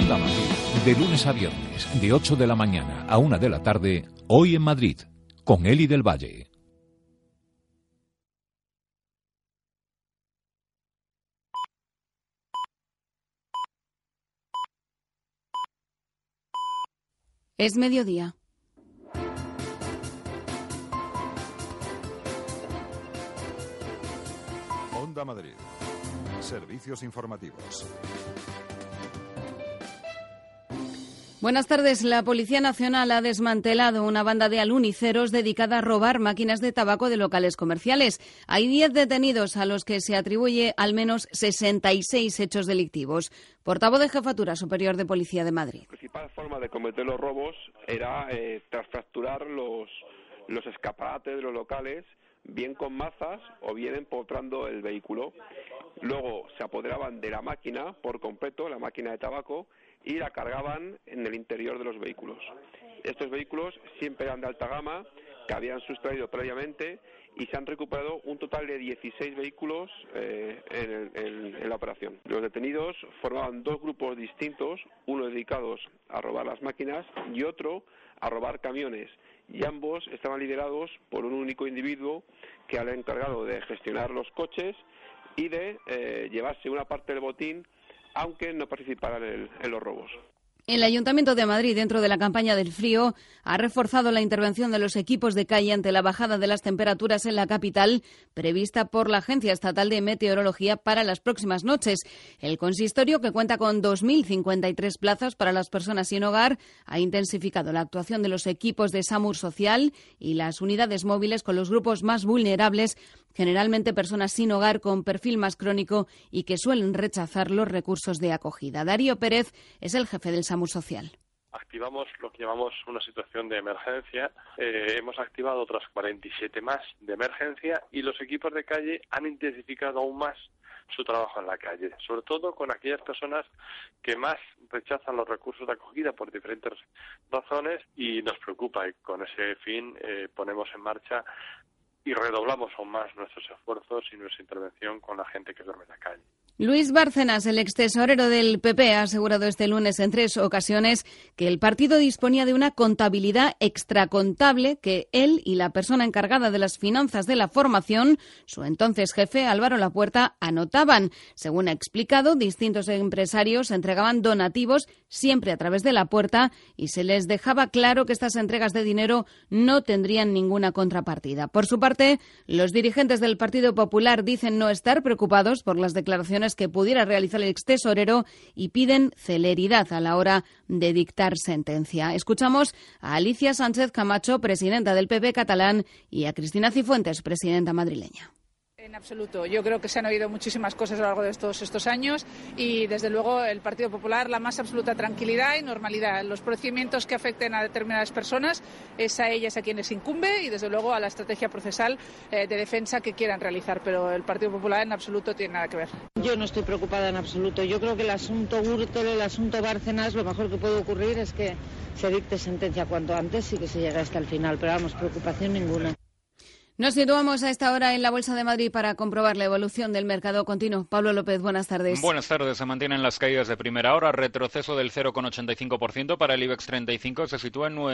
Onda Madrid, de lunes a viernes, de 8 de la mañana a 1 de la tarde, Hoy en Madrid, con Eli del Valle. Es mediodía. Onda Madrid. Servicios informativos. Buenas tardes. La Policía Nacional ha desmantelado una banda de aluniceros dedicada a robar máquinas de tabaco de locales comerciales. Hay 10 detenidos a los que se atribuye al menos 66 hechos delictivos. Portavoz de Jefatura Superior de Policía de Madrid. La principal forma de cometer los robos era trasfracturar los escaparates de los locales, bien con mazas o bien empotrando el vehículo. Luego se apoderaban de la máquina por completo, la máquina de tabaco, y la cargaban en el interior de los vehículos. Estos vehículos siempre eran de alta gama, que habían sustraído previamente, y se han recuperado un total de 16 vehículos en la operación. Los detenidos formaban dos grupos distintos, uno dedicados a robar las máquinas y otro a robar camiones, y ambos estaban liderados por un único individuo que era el encargado de gestionar los coches y de llevarse una parte del botín, aunque no participaran en los robos. El Ayuntamiento de Madrid, dentro de la campaña del frío, ha reforzado la intervención de los equipos de calle ante la bajada de las temperaturas en la capital, prevista por la Agencia Estatal de Meteorología para las próximas noches. El consistorio, que cuenta con 2.053 plazas para las personas sin hogar, ha intensificado la actuación de los equipos de SAMUR Social y las unidades móviles con los grupos más vulnerables, generalmente personas sin hogar con perfil más crónico y que suelen rechazar los recursos de acogida. Darío Pérez es el jefe del SAMUR Social. Activamos lo que llamamos una situación de emergencia. Hemos activado otras 47 más de emergencia y los equipos de calle han intensificado aún más su trabajo en la calle, sobre todo con aquellas personas que más rechazan los recursos de acogida por diferentes razones, y nos preocupa, y con ese fin ponemos en marcha y redoblamos aún más nuestros esfuerzos y nuestra intervención con la gente que duerme en la calle. Luis Bárcenas, el extesorero del PP, ha asegurado este lunes en 3 ocasiones que el partido disponía de una contabilidad extracontable que él y la persona encargada de las finanzas de la formación, su entonces jefe Álvaro Lapuerta, anotaban. Según ha explicado, distintos empresarios entregaban donativos siempre a través de Lapuerta y se les dejaba claro que estas entregas de dinero no tendrían ninguna contrapartida. Por su parte, los dirigentes del Partido Popular dicen no estar preocupados por las declaraciones que pudiera realizar el extesorero y piden celeridad a la hora de dictar sentencia. Escuchamos a Alicia Sánchez Camacho, presidenta del PP catalán, y a Cristina Cifuentes, presidenta madrileña. En absoluto. Yo creo que se han oído muchísimas cosas a lo largo de estos años y, desde luego, el Partido Popular, la más absoluta tranquilidad y normalidad. Los procedimientos que afecten a determinadas personas es a ellas a quienes incumbe y, desde luego, a la estrategia procesal de defensa que quieran realizar. Pero el Partido Popular en absoluto tiene nada que ver. Yo no estoy preocupada en absoluto. Yo creo que el asunto Gürtel, el asunto Bárcenas, lo mejor que puede ocurrir es que se dicte sentencia cuanto antes y que se llegue hasta el final. Pero vamos, preocupación ninguna. Nos situamos a esta hora en la Bolsa de Madrid para comprobar la evolución del mercado continuo. Pablo López, buenas tardes. Buenas tardes. Se mantienen las caídas de primera hora. Retroceso del 0,85% para el IBEX 35. Se sitúa en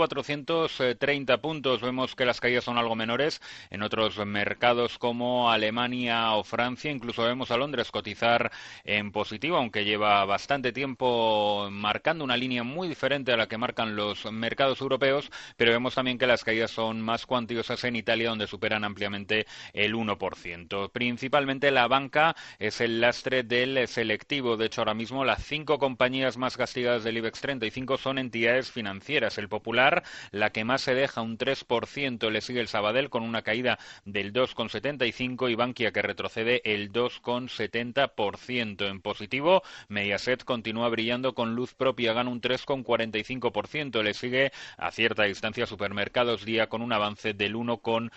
9.430 puntos. Vemos que las caídas son algo menores en otros mercados como Alemania o Francia. Incluso vemos a Londres cotizar en positivo, aunque lleva bastante tiempo marcando una línea muy diferente a la que marcan los mercados europeos. Pero vemos también que las caídas son más cuantiosas en Italia, donde superan ampliamente el 1%. Principalmente la banca es el lastre del selectivo. De hecho, ahora mismo las 5 compañías más castigadas del IBEX 35 son entidades financieras. El Popular, la que más se deja, un 3%. Le sigue el Sabadell con una caída del 2,75% y Bankia, que retrocede el 2,70%. En positivo, Mediaset continúa brillando con luz propia, gana un 3,45%. Le sigue a cierta distancia Supermercados Día con un avance del 1,90%.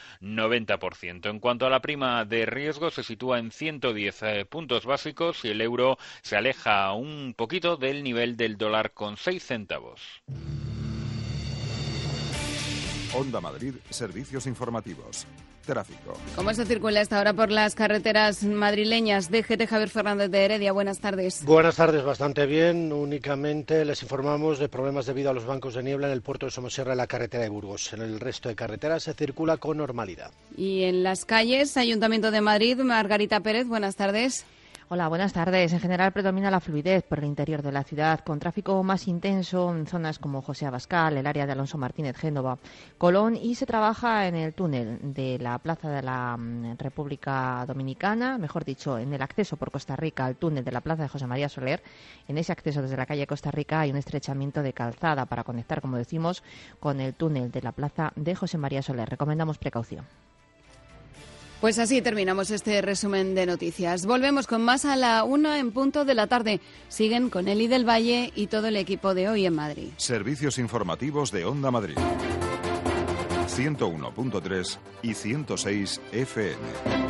En cuanto a la prima de riesgo, se sitúa en 110 puntos básicos y el euro se aleja un poquito del nivel del dólar con 6 centavos. Onda Madrid, servicios informativos. tráfico. ¿Cómo se circula esta hora por las carreteras madrileñas? DGT Javier Fernández de Heredia, buenas tardes. Buenas tardes, bastante bien. Únicamente les informamos de problemas debido a los bancos de niebla en el puerto de Somosierra y la carretera de Burgos. En el resto de carreteras se circula con normalidad. Y en las calles, Ayuntamiento de Madrid, Margarita Pérez, buenas tardes. Hola, buenas tardes. En general predomina la fluidez por el interior de la ciudad, con tráfico más intenso en zonas como José Abascal, el área de Alonso Martínez, Génova, Colón, y se trabaja en el túnel de la Plaza de la República Dominicana, mejor dicho, en el acceso por Costa Rica al túnel de la Plaza de José María Soler. En ese acceso desde la calle Costa Rica hay un estrechamiento de calzada para conectar, como decimos, con el túnel de la Plaza de José María Soler. Recomendamos precaución. Pues así terminamos este resumen de noticias. Volvemos con más a la 1 en punto de la tarde. Siguen con Eli del Valle y todo el equipo de Hoy en Madrid. Servicios informativos de Onda Madrid. 101.3 y 106 FM.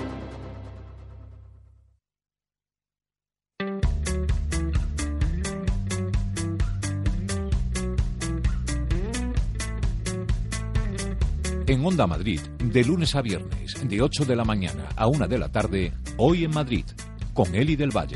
En Onda Madrid, de lunes a viernes, de 8 de la mañana a 1 de la tarde, Hoy en Madrid, con Eli del Valle.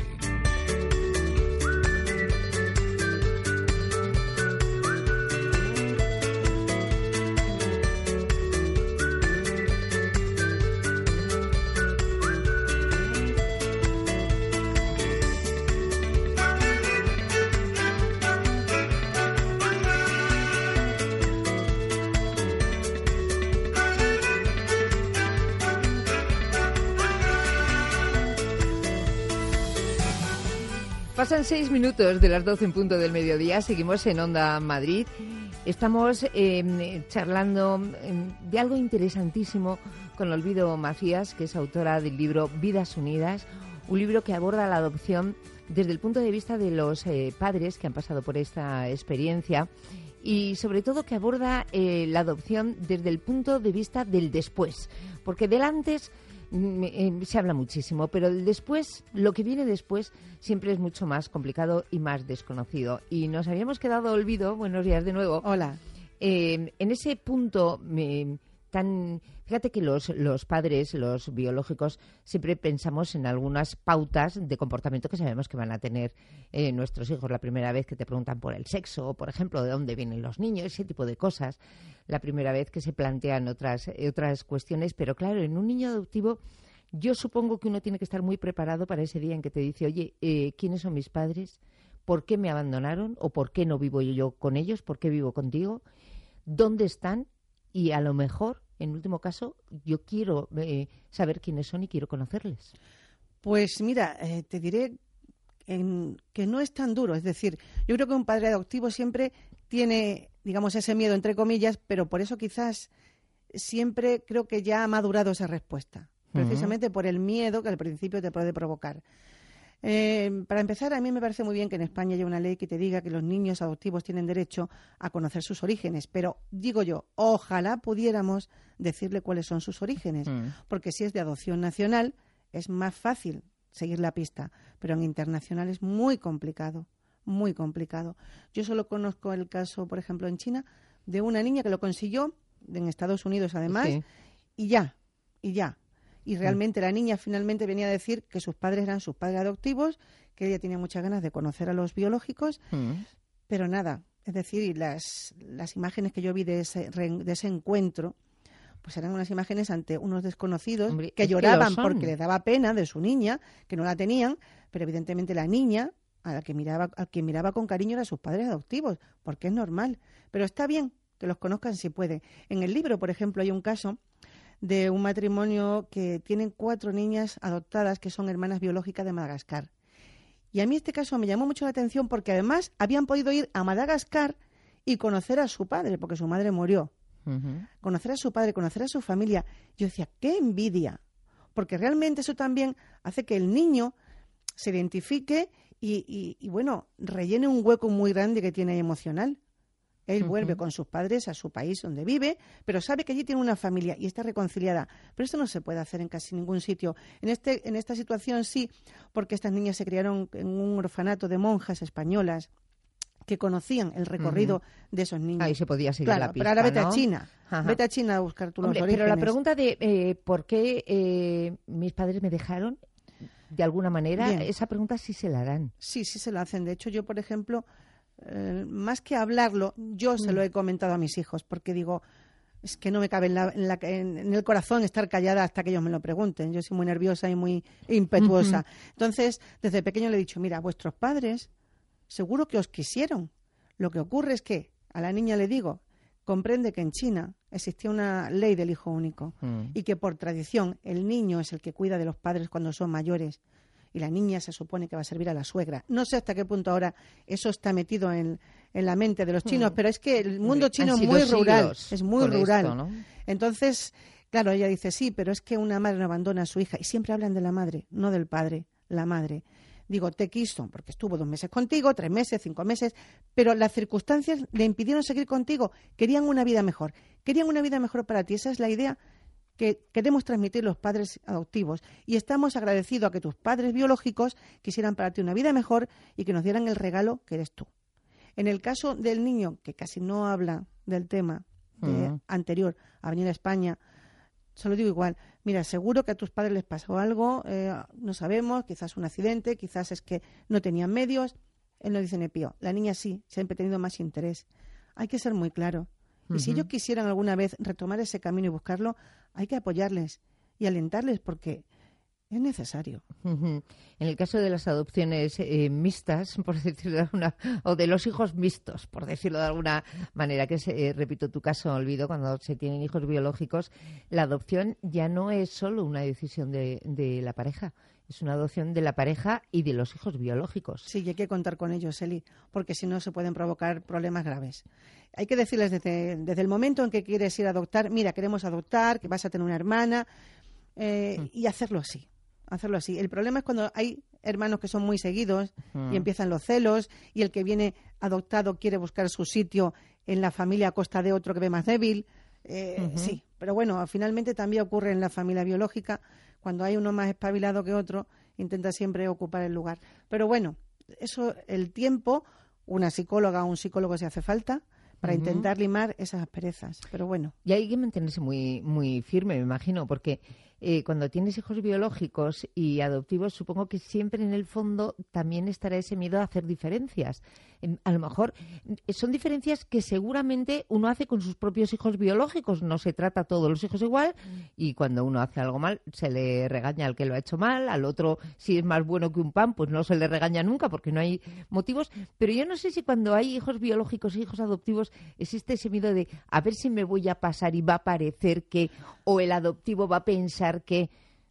Pasan 6 minutos de las 12 en punto del mediodía. Seguimos en Onda Madrid. Estamos charlando de algo interesantísimo con Olvido Macías, que es autora del libro Vidas Unidas, un libro que aborda la adopción desde el punto de vista de los padres que han pasado por esta experiencia y sobre todo que aborda la adopción desde el punto de vista del después, porque del antes se habla muchísimo, pero el después, lo que viene después, siempre es mucho más complicado y más desconocido. Y nos habíamos quedado, Olvido, buenos días de nuevo. Hola. En ese punto tan... Fíjate que los padres, los biológicos, siempre pensamos en algunas pautas de comportamiento que sabemos que van a tener nuestros hijos la primera vez que te preguntan por el sexo, por ejemplo, de dónde vienen los niños, ese tipo de cosas. La primera vez que se plantean otras cuestiones, pero claro, en un niño adoptivo yo supongo que uno tiene que estar muy preparado para ese día en que te dice, oye, ¿quiénes son mis padres? ¿Por qué me abandonaron? ¿O por qué no vivo yo con ellos? ¿Por qué vivo contigo? ¿Dónde están? Y a lo mejor, en último caso, yo quiero saber quiénes son y quiero conocerles. Pues mira, te diré que no es tan duro. Es decir, yo creo que un padre adoptivo siempre tiene, digamos, ese miedo, entre comillas, pero por eso quizás siempre creo que ya ha madurado esa respuesta, precisamente por el miedo que al principio te puede provocar. Para empezar, a mí me parece muy bien que en España haya una ley que te diga que los niños adoptivos tienen derecho a conocer sus orígenes, pero digo yo, ojalá pudiéramos decirle cuáles son sus orígenes, porque si es de adopción nacional es más fácil seguir la pista, pero en internacional es muy complicado, muy complicado. Yo solo conozco el caso, por ejemplo, en China, de una niña que lo consiguió, en Estados Unidos además, sí. y ya. Y realmente la niña finalmente venía a decir que sus padres eran sus padres adoptivos, que ella tenía muchas ganas de conocer a los biológicos, pero nada. Es decir, las imágenes que yo vi de ese encuentro, pues eran unas imágenes ante unos desconocidos, hombre, que lloraban porque les daba pena de su niña, que no la tenían, pero evidentemente la niña, al que miraba con cariño, eran sus padres adoptivos, porque es normal. Pero está bien que los conozcan si pueden. En el libro, por ejemplo, hay un caso de un matrimonio que tienen 4 niñas adoptadas que son hermanas biológicas de Madagascar. Y a mí este caso me llamó mucho la atención porque además habían podido ir a Madagascar y conocer a su padre, porque su madre murió. Conocer a su padre, conocer a su familia. Yo decía, qué envidia, porque realmente eso también hace que el niño se identifique y bueno, rellene un hueco muy grande que tiene ahí emocional. Él vuelve con sus padres a su país donde vive, pero sabe que allí tiene una familia y está reconciliada. Pero esto no se puede hacer en casi ningún sitio. En esta situación sí, porque estas niñas se criaron en un orfanato de monjas españolas que conocían el recorrido de esos niños. Ahí se podía seguir la pista, pero ahora vete ¿no? a China. Ajá. Vete a China a buscar tú los orígenes. Pero la pregunta de por qué mis padres me dejaron, de alguna manera, Bien. esa pregunta sí se la harán. Sí se la hacen. De hecho, yo, por ejemplo, más que hablarlo, yo se lo he comentado a mis hijos, porque digo, es que no me cabe en el corazón estar callada hasta que ellos me lo pregunten. Yo soy muy nerviosa y muy impetuosa. Entonces, desde pequeño le he dicho, mira, vuestros padres seguro que os quisieron. Lo que ocurre es que a la niña le digo, comprende que en China existía una ley del hijo único y que por tradición el niño es el que cuida de los padres cuando son mayores y la niña se supone que va a servir a la suegra. No sé hasta qué punto ahora eso está metido en la mente de los chinos, pero es que el mundo chino es muy rural. Es muy rural. Esto, ¿no? Entonces, claro, ella dice, sí, pero es que una madre no abandona a su hija. Y siempre hablan de la madre, no del padre, la madre. Digo, te quiso, porque estuvo 2 meses contigo, 3 meses, 5 meses, pero las circunstancias le impidieron seguir contigo. Querían una vida mejor. Querían una vida mejor para ti. Esa es la idea que queremos transmitir los padres adoptivos. Y estamos agradecidos a que tus padres biológicos quisieran para ti una vida mejor y que nos dieran el regalo que eres tú. En el caso del niño, que casi no habla del tema anterior a venir a España, solo digo igual, mira, seguro que a tus padres les pasó algo, no sabemos, quizás un accidente, quizás es que no tenían medios. Él no dice ni pío. La niña sí, siempre ha tenido más interés. Hay que ser muy claro. Y si ellos quisieran alguna vez retomar ese camino y buscarlo, hay que apoyarles y alentarles porque es necesario. En el caso de las adopciones mixtas, por decirlo de alguna, o de los hijos mixtos, por decirlo de alguna manera, que es, repito, tu caso, Olvido, cuando se tienen hijos biológicos, la adopción ya no es solo una decisión de la pareja, es una adopción de la pareja y de los hijos biológicos. Sí, y hay que contar con ellos, Eli, porque si no se pueden provocar problemas graves. Hay que decirles desde el momento en que quieres ir a adoptar, mira, queremos adoptar, que vas a tener una hermana, y hacerlo así. Hacerlo así. El problema es cuando hay hermanos que son muy seguidos y empiezan los celos y el que viene adoptado quiere buscar su sitio en la familia a costa de otro que ve más débil. Sí, pero bueno, finalmente también ocurre en la familia biológica. Cuando hay uno más espabilado que otro, intenta siempre ocupar el lugar. Pero bueno, eso, el tiempo, una psicóloga o un psicólogo si hace falta, para intentar limar esas asperezas. Pero bueno. Y hay que mantenerse muy, muy firme, me imagino, porque cuando tienes hijos biológicos y adoptivos, supongo que siempre en el fondo también estará ese miedo a hacer diferencias. A lo mejor son diferencias que seguramente uno hace con sus propios hijos biológicos. No se trata a todos los hijos igual y cuando uno hace algo mal se le regaña al que lo ha hecho mal, al otro si es más bueno que un pan pues no se le regaña nunca porque no hay motivos. Pero yo no sé si cuando hay hijos biológicos e hijos adoptivos existe ese miedo de a ver si me voy a pasar y va a parecer que o el adoptivo va a pensar que...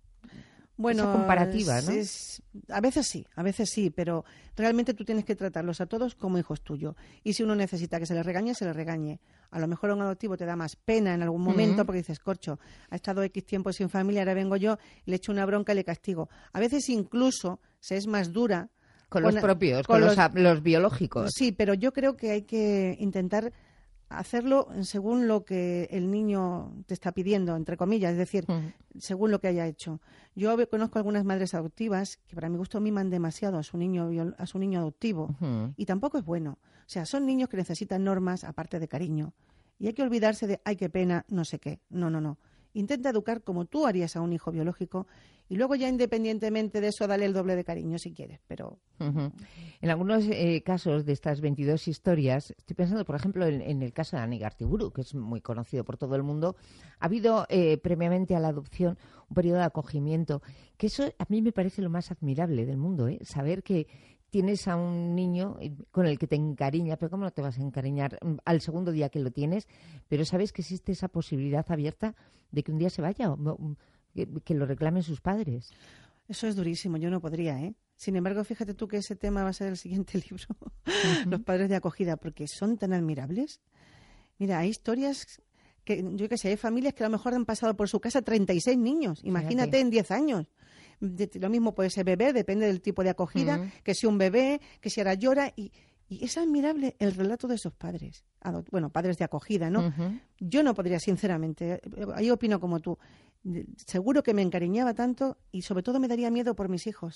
Bueno, esa comparativa, ¿no? A veces sí, pero realmente tú tienes que tratarlos a todos como hijos tuyos. Y si uno necesita que se les regañe, se les regañe. A lo mejor a un adoptivo te da más pena en algún momento porque dices, corcho, ha estado X tiempo sin familia, ahora vengo yo, le echo una bronca y le castigo. A veces incluso se es más dura. Con los propios, con los biológicos. Sí, pero yo creo que hay que intentar hacerlo según lo que el niño te está pidiendo, entre comillas, es decir, según lo que haya hecho. Yo conozco algunas madres adoptivas que para mi gusto miman demasiado a su niño adoptivo y tampoco es bueno. O sea, son niños que necesitan normas aparte de cariño y hay que olvidarse de, ay, qué pena, no sé qué. No. Intenta educar como tú harías a un hijo biológico y luego ya independientemente de eso dale el doble de cariño si quieres, pero... En algunos casos de estas 22 historias, estoy pensando por ejemplo en el caso de Ani Gartiburu, que es muy conocido por todo el mundo, ha habido previamente a la adopción un periodo de acogimiento, que eso a mí me parece lo más admirable del mundo, saber que tienes a un niño con el que te encariñas, pero ¿cómo no te vas a encariñar al segundo día que lo tienes? Pero sabes que existe esa posibilidad abierta de que un día se vaya o que lo reclamen sus padres. Eso es durísimo, yo no podría, Sin embargo, fíjate tú que ese tema va a ser el siguiente libro, los padres de acogida, porque son tan admirables. Mira, hay historias que, yo qué sé, hay familias que a lo mejor han pasado por su casa 36 niños, imagínate en 10 años. Lo mismo puede ser bebé, depende del tipo de acogida, que si un bebé, que si ahora llora, y es admirable el relato de esos padres, padres de acogida, ¿no? Yo no podría, sinceramente, ahí opino como tú, seguro que me encariñaba tanto y sobre todo me daría miedo por mis hijos,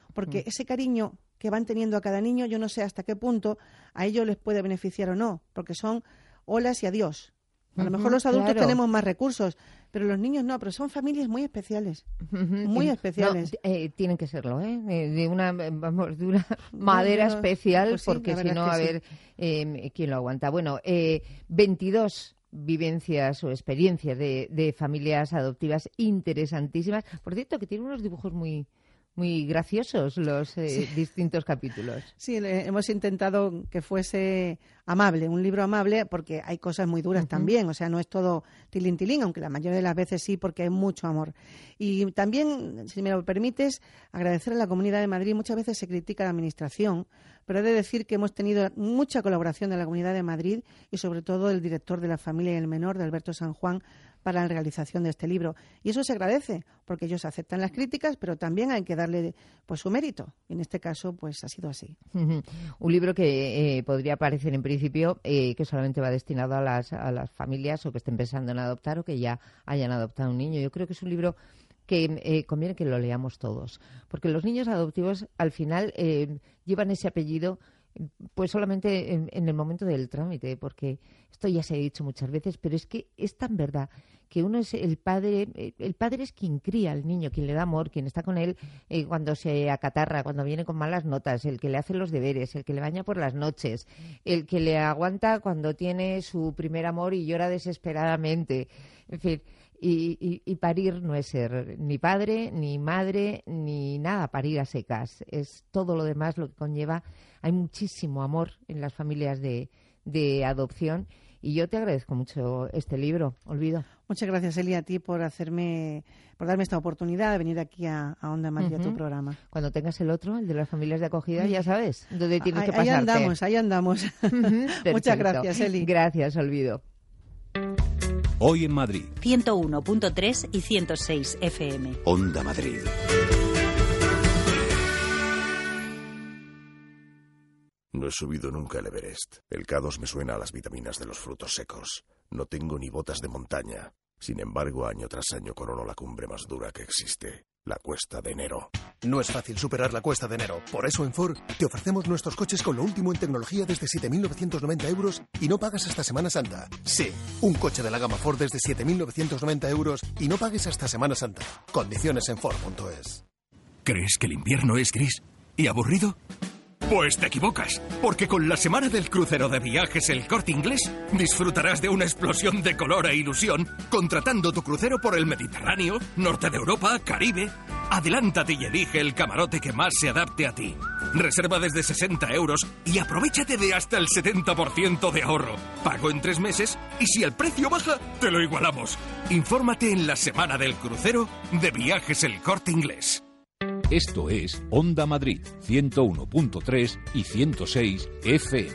porque ese cariño que van teniendo a cada niño, yo no sé hasta qué punto a ellos les puede beneficiar o no, porque son olas y adiós. A lo mejor los adultos tenemos más recursos, pero los niños no, pero son familias muy especiales, muy especiales. No, tienen que serlo, de una madera especial, pues sí, porque si no, a ver quién lo aguanta. Bueno, 22 vivencias o experiencias de familias adoptivas interesantísimas. Por cierto, que tiene unos dibujos muy graciosos los distintos capítulos. Sí, hemos intentado que fuese amable, un libro amable, porque hay cosas muy duras también, o sea, no es todo tilín, aunque la mayoría de las veces sí, porque hay mucho amor. Y también, si me lo permites, agradecer a la Comunidad de Madrid. Muchas veces se critica la Administración, pero he de decir que hemos tenido mucha colaboración de la Comunidad de Madrid y sobre todo del director de La Familia y el Menor, de Alberto San Juan, para la realización de este libro. Y eso se agradece, porque ellos aceptan las críticas, pero también hay que darle pues su mérito. Y en este caso, pues ha sido así. Un libro que podría parecer en principio que solamente va destinado a las familias o que estén pensando en adoptar o que ya hayan adoptado un niño. Yo creo que es un libro que conviene que lo leamos todos, porque los niños adoptivos al final llevan ese apellido pues solamente en el momento del trámite, porque esto ya se ha dicho muchas veces, pero es que es tan verdad que uno es el padre es quien cría al niño, quien le da amor, quien está con él cuando se acatarra, cuando viene con malas notas, el que le hace los deberes, el que le baña por las noches, el que le aguanta cuando tiene su primer amor y llora desesperadamente, en fin. Y parir no es ser ni padre, ni madre, ni nada, parir a secas. Es todo lo demás lo que conlleva. Hay muchísimo amor en las familias de adopción y yo te agradezco mucho este libro, Olvido. Muchas gracias, Eli, a ti por darme esta oportunidad de venir aquí a Onda Madrid, a tu programa. Cuando tengas el otro, el de las familias de acogida, ya sabes dónde tienes que pasarte. Ahí andamos. Muchas gracias, Eli. Gracias, Olvido. Hoy en Madrid. 101.3 y 106 FM. Onda Madrid. No he subido nunca el Everest. El K2 me suena a las vitaminas de los frutos secos. No tengo ni botas de montaña. Sin embargo, año tras año corono la cumbre más dura que existe. La Cuesta de Enero. No es fácil superar la Cuesta de Enero. Por eso en Ford te ofrecemos nuestros coches con lo último en tecnología desde 7.990 euros y no pagas hasta Semana Santa. Sí, un coche de la gama Ford desde 7.990 euros y no pagues hasta Semana Santa. Condiciones en Ford.es. ¿Crees que el invierno es gris y aburrido? Pues te equivocas, porque con la semana del crucero de Viajes El Corte Inglés disfrutarás de una explosión de color e ilusión contratando tu crucero por el Mediterráneo, norte de Europa, Caribe. Adelántate y elige el camarote que más se adapte a ti. Reserva desde 60 euros y aprovéchate de hasta el 70% de ahorro. Pago en 3 meses y si el precio baja, te lo igualamos. Infórmate en la semana del crucero de Viajes El Corte Inglés. Esto es Onda Madrid, 101.3 y 106 FM.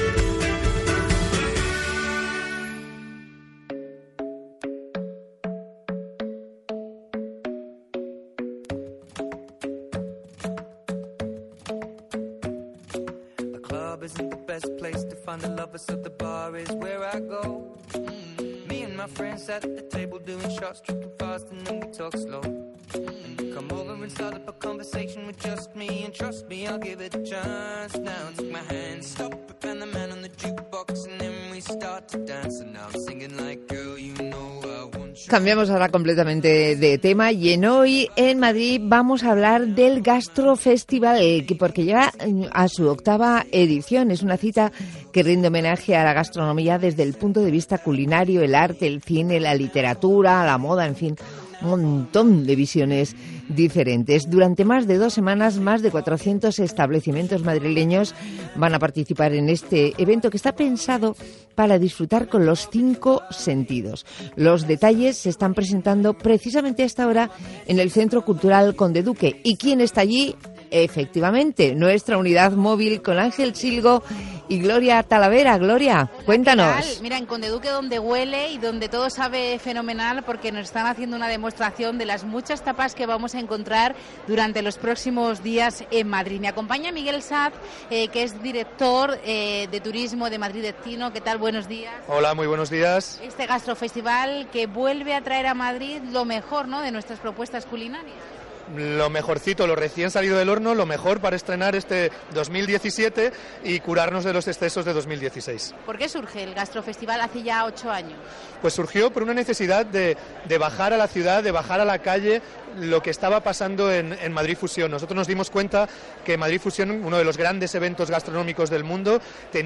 The club isn't the best place to find the lovers, so the bar is where I go. Me and my friends at the table doing shots, tripping fast and then we talk slow. Come over and start up a conversation with just me, and trust me, I'll give it a chance. Now take my hand, stop it, and the man on the jukebox, and then we start to dance. And now I'm singing like, girl, you know I want you. Cambiamos ahora completamente de tema y hoy en Madrid vamos a hablar del Gastro Festival, porque llega a su 8ª edición. Es una cita que rinde homenaje a la gastronomía desde el punto de vista culinario, el arte, el cine, la literatura, la moda, en fin, un montón de visiones diferentes. Durante más de 2 semanas, más de 400 establecimientos madrileños van a participar en este evento que está pensado para disfrutar con los 5 sentidos. Los detalles se están presentando precisamente a esta hora en el Centro Cultural Conde Duque. ¿Y quién está allí? Efectivamente, nuestra unidad móvil con Ángel Silgo y Gloria Talavera. Gloria, cuéntanos. Mira, en Conde Duque, donde huele y donde todo sabe fenomenal, porque nos están haciendo una demostración de las muchas tapas que vamos a encontrar durante los próximos días en Madrid. Me acompaña Miguel Saz, que es director de turismo de Madrid Destino. ¿Qué tal? Buenos días. Hola, muy buenos días. Este gastrofestival que vuelve a traer a Madrid lo mejor, ¿no?, de nuestras propuestas culinarias. lo mejorcito, lo recién salido del horno, lo mejor para estrenar este 2017 y curarnos de los excesos de 2016. ¿Por qué surge el Gastrofestival hace ya 8 años? Pues surgió por una necesidad de bajar a la ciudad, de bajar a la calle lo que estaba pasando en Madrid Fusión. Nosotros nos dimos cuenta que Madrid Fusión, uno de los grandes eventos gastronómicos del mundo,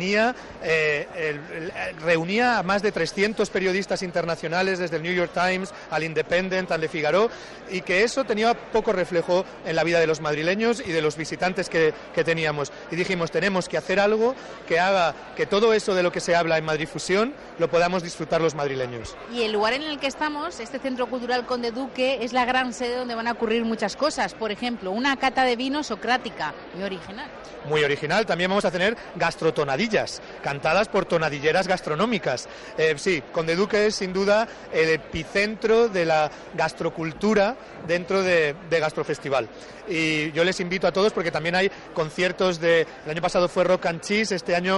reunía a más de 300 periodistas internacionales, desde el New York Times al Independent, al Le Figaro, y que eso tenía poco reflejo en la vida de los madrileños y de los visitantes que teníamos. Y dijimos, tenemos que hacer algo que haga que todo eso de lo que se habla en Madrid Fusión lo podamos disfrutar los madrileños. Y el lugar en el que estamos, este Centro Cultural Conde Duque, es la gran sede donde van a ocurrir muchas cosas. Por ejemplo, una cata de vino socrática, muy original. Muy original. También vamos a tener gastrotonadillas, cantadas por tonadilleras gastronómicas. Sí, Conde Duque es sin duda el epicentro de la gastrocultura dentro de Gastrofestival. Y yo les invito a todos, porque también hay conciertos el año pasado fue Rock and Cheese, este año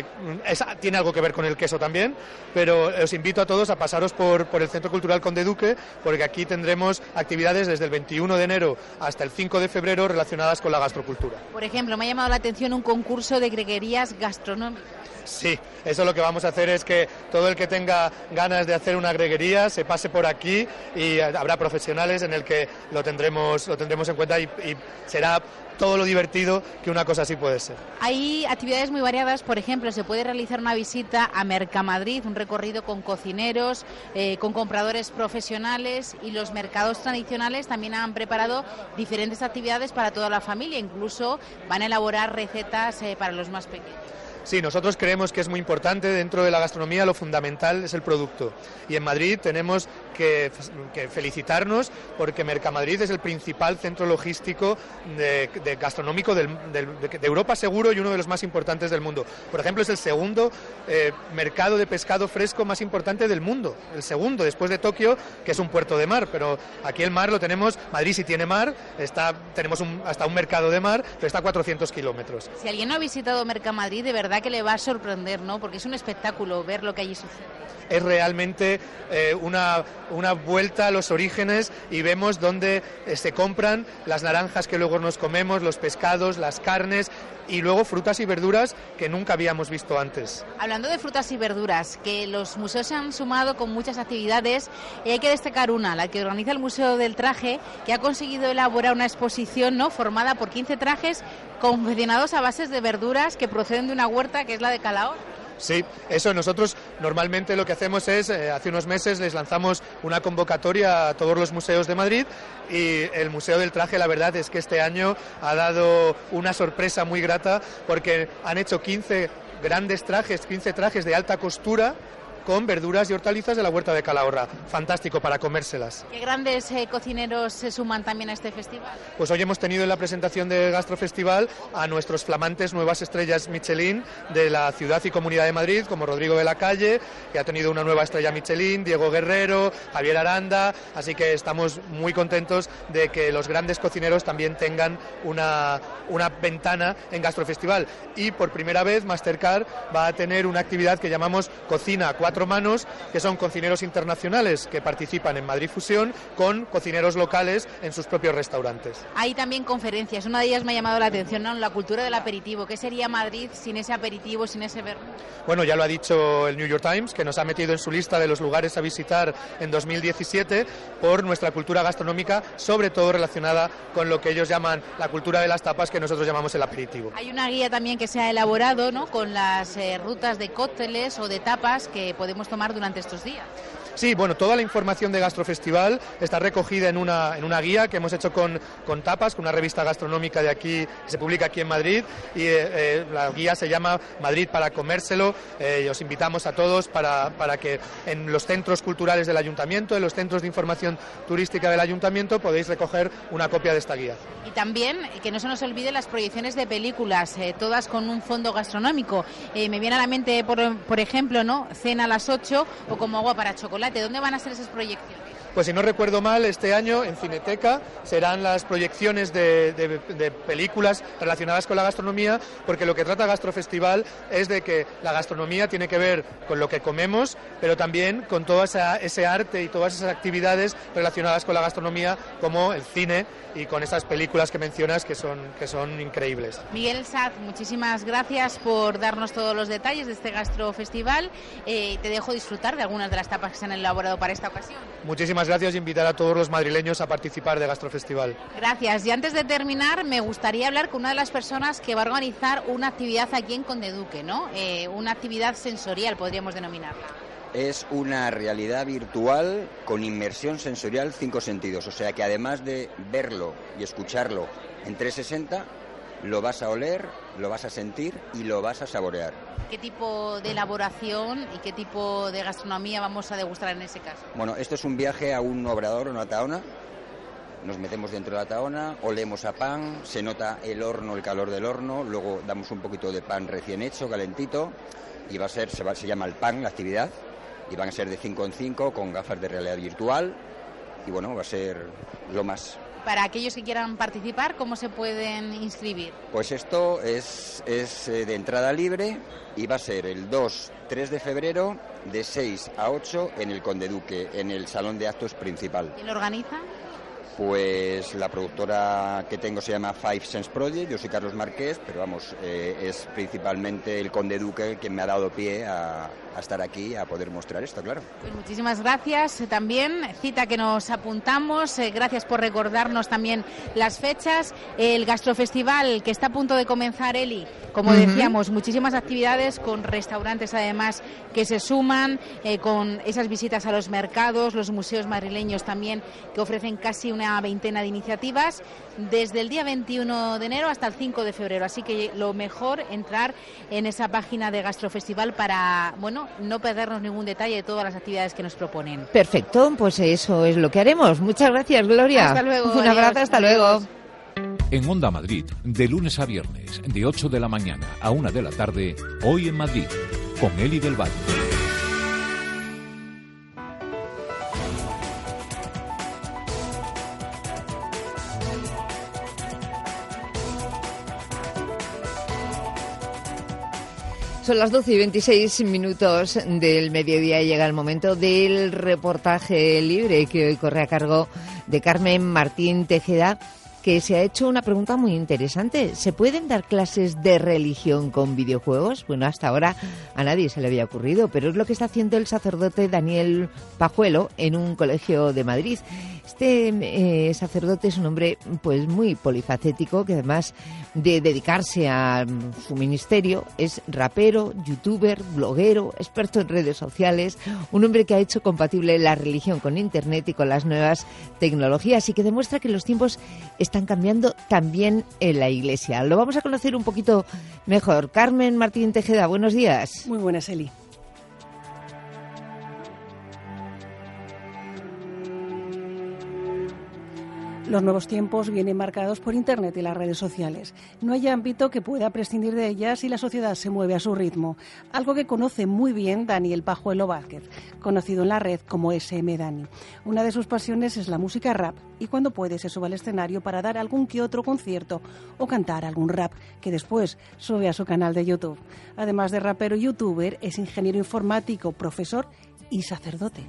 tiene algo que ver con el queso también, pero os invito a todos a pasaros por el Centro Cultural Conde Duque, porque aquí tendremos actividades desde el 21 de enero hasta el 5 de febrero relacionadas con la gastrocultura. Por ejemplo, me ha llamado la atención un concurso de greguerías gastronómicas. Sí, eso lo que vamos a hacer es que todo el que tenga ganas de hacer una greguería se pase por aquí y habrá profesionales en el que lo tendremos en cuenta y será todo lo divertido que una cosa así puede ser. Hay actividades muy variadas, por ejemplo, se puede realizar una visita a Mercamadrid, un recorrido con cocineros, con compradores profesionales, y los mercados tradicionales también han preparado diferentes actividades para toda la familia, incluso van a elaborar recetas para los más pequeños. Sí, nosotros creemos que es muy importante dentro de la gastronomía, lo fundamental es el producto. Y en Madrid tenemos que felicitarnos porque Mercamadrid es el principal centro logístico gastronómico de Europa seguro y uno de los más importantes del mundo. Por ejemplo, es el segundo mercado de pescado fresco más importante del mundo. El segundo, después de Tokio, que es un puerto de mar. Pero aquí el mar lo tenemos, Madrid sí tiene mar, tenemos hasta un mercado de mar, pero está a 400 kilómetros. Si alguien no ha visitado Mercamadrid, de verdad que le va a sorprender, ¿no? Porque es un espectáculo ver lo que allí sucede. Es realmente una vuelta a los orígenes y vemos dónde se compran las naranjas que luego nos comemos, los pescados, las carnes y luego frutas y verduras que nunca habíamos visto antes. Hablando de frutas y verduras, que los museos se han sumado con muchas actividades, y hay que destacar una, la que organiza el Museo del Traje, que ha conseguido elaborar una exposición, ¿no?, formada por 15 trajes confeccionados a bases de verduras que proceden de una huerta que es la de Calahorra. Sí, eso nosotros normalmente lo que hacemos es, hace unos meses les lanzamos una convocatoria a todos los museos de Madrid y el Museo del Traje, la verdad es que este año ha dado una sorpresa muy grata porque han hecho 15 grandes trajes, 15 trajes de alta costura con verduras y hortalizas de la huerta de Calahorra. Fantástico para comérselas. ¿Qué grandes cocineros se suman también a este festival? Pues hoy hemos tenido en la presentación del Gastrofestival a nuestros flamantes nuevas estrellas Michelin de la ciudad y comunidad de Madrid, como Rodrigo de la Calle, que ha tenido una nueva estrella Michelin, Diego Guerrero, Javier Aranda, así que estamos muy contentos de que los grandes cocineros también tengan una ventana en Gastrofestival. Y por primera vez Mastercard va a tener una actividad que llamamos Cocina a 4 manos, que son cocineros internacionales que participan en Madrid Fusión con cocineros locales en sus propios restaurantes. Hay también conferencias, una de ellas me ha llamado la atención, ¿no?, la cultura del aperitivo. ¿Qué sería Madrid sin ese aperitivo, sin ese vermú? Bueno, ya lo ha dicho el New York Times, que nos ha metido en su lista de los lugares a visitar en 2017 por nuestra cultura gastronómica, sobre todo relacionada con lo que ellos llaman la cultura de las tapas, que nosotros llamamos el aperitivo. Hay una guía también que se ha elaborado, ¿no?, con las rutas de cócteles o de tapas que podemos tomar durante estos días. Sí, bueno, toda la información de Gastrofestival está recogida en una guía que hemos hecho con Tapas, con una revista gastronómica de aquí, que se publica aquí en Madrid, y la guía se llama Madrid para comérselo, y os invitamos a todos para que en los centros culturales del Ayuntamiento, en los centros de información turística del Ayuntamiento, podéis recoger una copia de esta guía. Y también, que no se nos olvide las proyecciones de películas, todas con un fondo gastronómico. Me viene a la mente, por ejemplo, ¿no?, Cena a las 8 o Como agua para chocolate. ¿Dónde van a ser esas proyecciones? Pues si no recuerdo mal, este año en Cineteca serán las proyecciones de películas relacionadas con la gastronomía, porque lo que trata Gastrofestival es de que la gastronomía tiene que ver con lo que comemos, pero también con todo ese arte y todas esas actividades relacionadas con la gastronomía, como el cine y con esas películas que mencionas que son increíbles. Miguel Saz, muchísimas gracias por darnos todos los detalles de este Gastrofestival. Te dejo disfrutar de algunas de las tapas que se han elaborado para esta ocasión. Muchísimas gracias y invitar a todos los madrileños a participar de Gastrofestival. Gracias. Y antes de terminar, me gustaría hablar con una de las personas que va a organizar una actividad aquí en Conde Duque, ¿no? Una actividad sensorial, podríamos denominarla. Es una realidad virtual con inmersión sensorial 5 sentidos, o sea que además de verlo y escucharlo en 360, lo vas a oler, lo vas a sentir y lo vas a saborear. ¿Qué tipo de elaboración y qué tipo de gastronomía vamos a degustar en ese caso? Bueno, esto es un viaje a un obrador, una taona. Nos metemos dentro de la taona, olemos a pan, se nota el horno, el calor del horno, luego damos un poquito de pan recién hecho, calentito, y se llama el pan, la actividad, y van a ser de 5 en 5 con gafas de realidad virtual, y bueno, va a ser lo más. Para aquellos que quieran participar, ¿cómo se pueden inscribir? Pues esto es de entrada libre y va a ser el 2-3 de febrero de 6 a 8 en el Conde Duque, en el salón de actos principal. ¿Quién lo organiza? Pues la productora que tengo se llama Five Sense Project, yo soy Carlos Marqués, pero vamos, es principalmente el Conde Duque quien me ha dado pie a estar aquí, a poder mostrar esto, claro. Pues muchísimas gracias también, cita que nos apuntamos, gracias por recordarnos también las fechas, el Gastrofestival que está a punto de comenzar, Eli, como decíamos, muchísimas actividades con restaurantes además que se suman, con esas visitas a los mercados, los museos madrileños también que ofrecen casi una veintena de iniciativas desde el día 21 de enero hasta el 5 de febrero, así que lo mejor entrar en esa página de Gastrofestival para, bueno, no perdernos ningún detalle de todas las actividades que nos proponen. Perfecto, pues eso es lo que haremos. Muchas gracias, Gloria. Hasta luego. Un abrazo, hasta luego. En Onda Madrid, de lunes a viernes, de 8 de la mañana a 1 de la tarde, Hoy en Madrid, con Eli del Valle. Son las 12 y 26 minutos del mediodía y llega el momento del reportaje libre que hoy corre a cargo de Carmen Martín Tejeda, que se ha hecho una pregunta muy interesante. ¿Se pueden dar clases de religión con videojuegos? Bueno, hasta ahora a nadie se le había ocurrido, pero es lo que está haciendo el sacerdote Daniel Pajuelo en un colegio de Madrid. Este sacerdote es un hombre pues muy polifacético, que además de dedicarse a su ministerio es rapero, youtuber, bloguero, experto en redes sociales, un hombre que ha hecho compatible la religión con Internet y con las nuevas tecnologías y que demuestra que los tiempos están cambiando también en la Iglesia. Lo vamos a conocer un poquito mejor. Carmen Martín Tejeda, buenos días. Muy buenas, Eli. Los nuevos tiempos vienen marcados por Internet y las redes sociales. No hay ámbito que pueda prescindir de ellas y la sociedad se mueve a su ritmo. Algo que conoce muy bien Daniel Pajuelo Vázquez, conocido en la red como SM Dani. Una de sus pasiones es la música rap y cuando puede se sube al escenario para dar algún que otro concierto o cantar algún rap que después sube a su canal de YouTube. Además de rapero y youtuber, es ingeniero informático, profesor y sacerdote.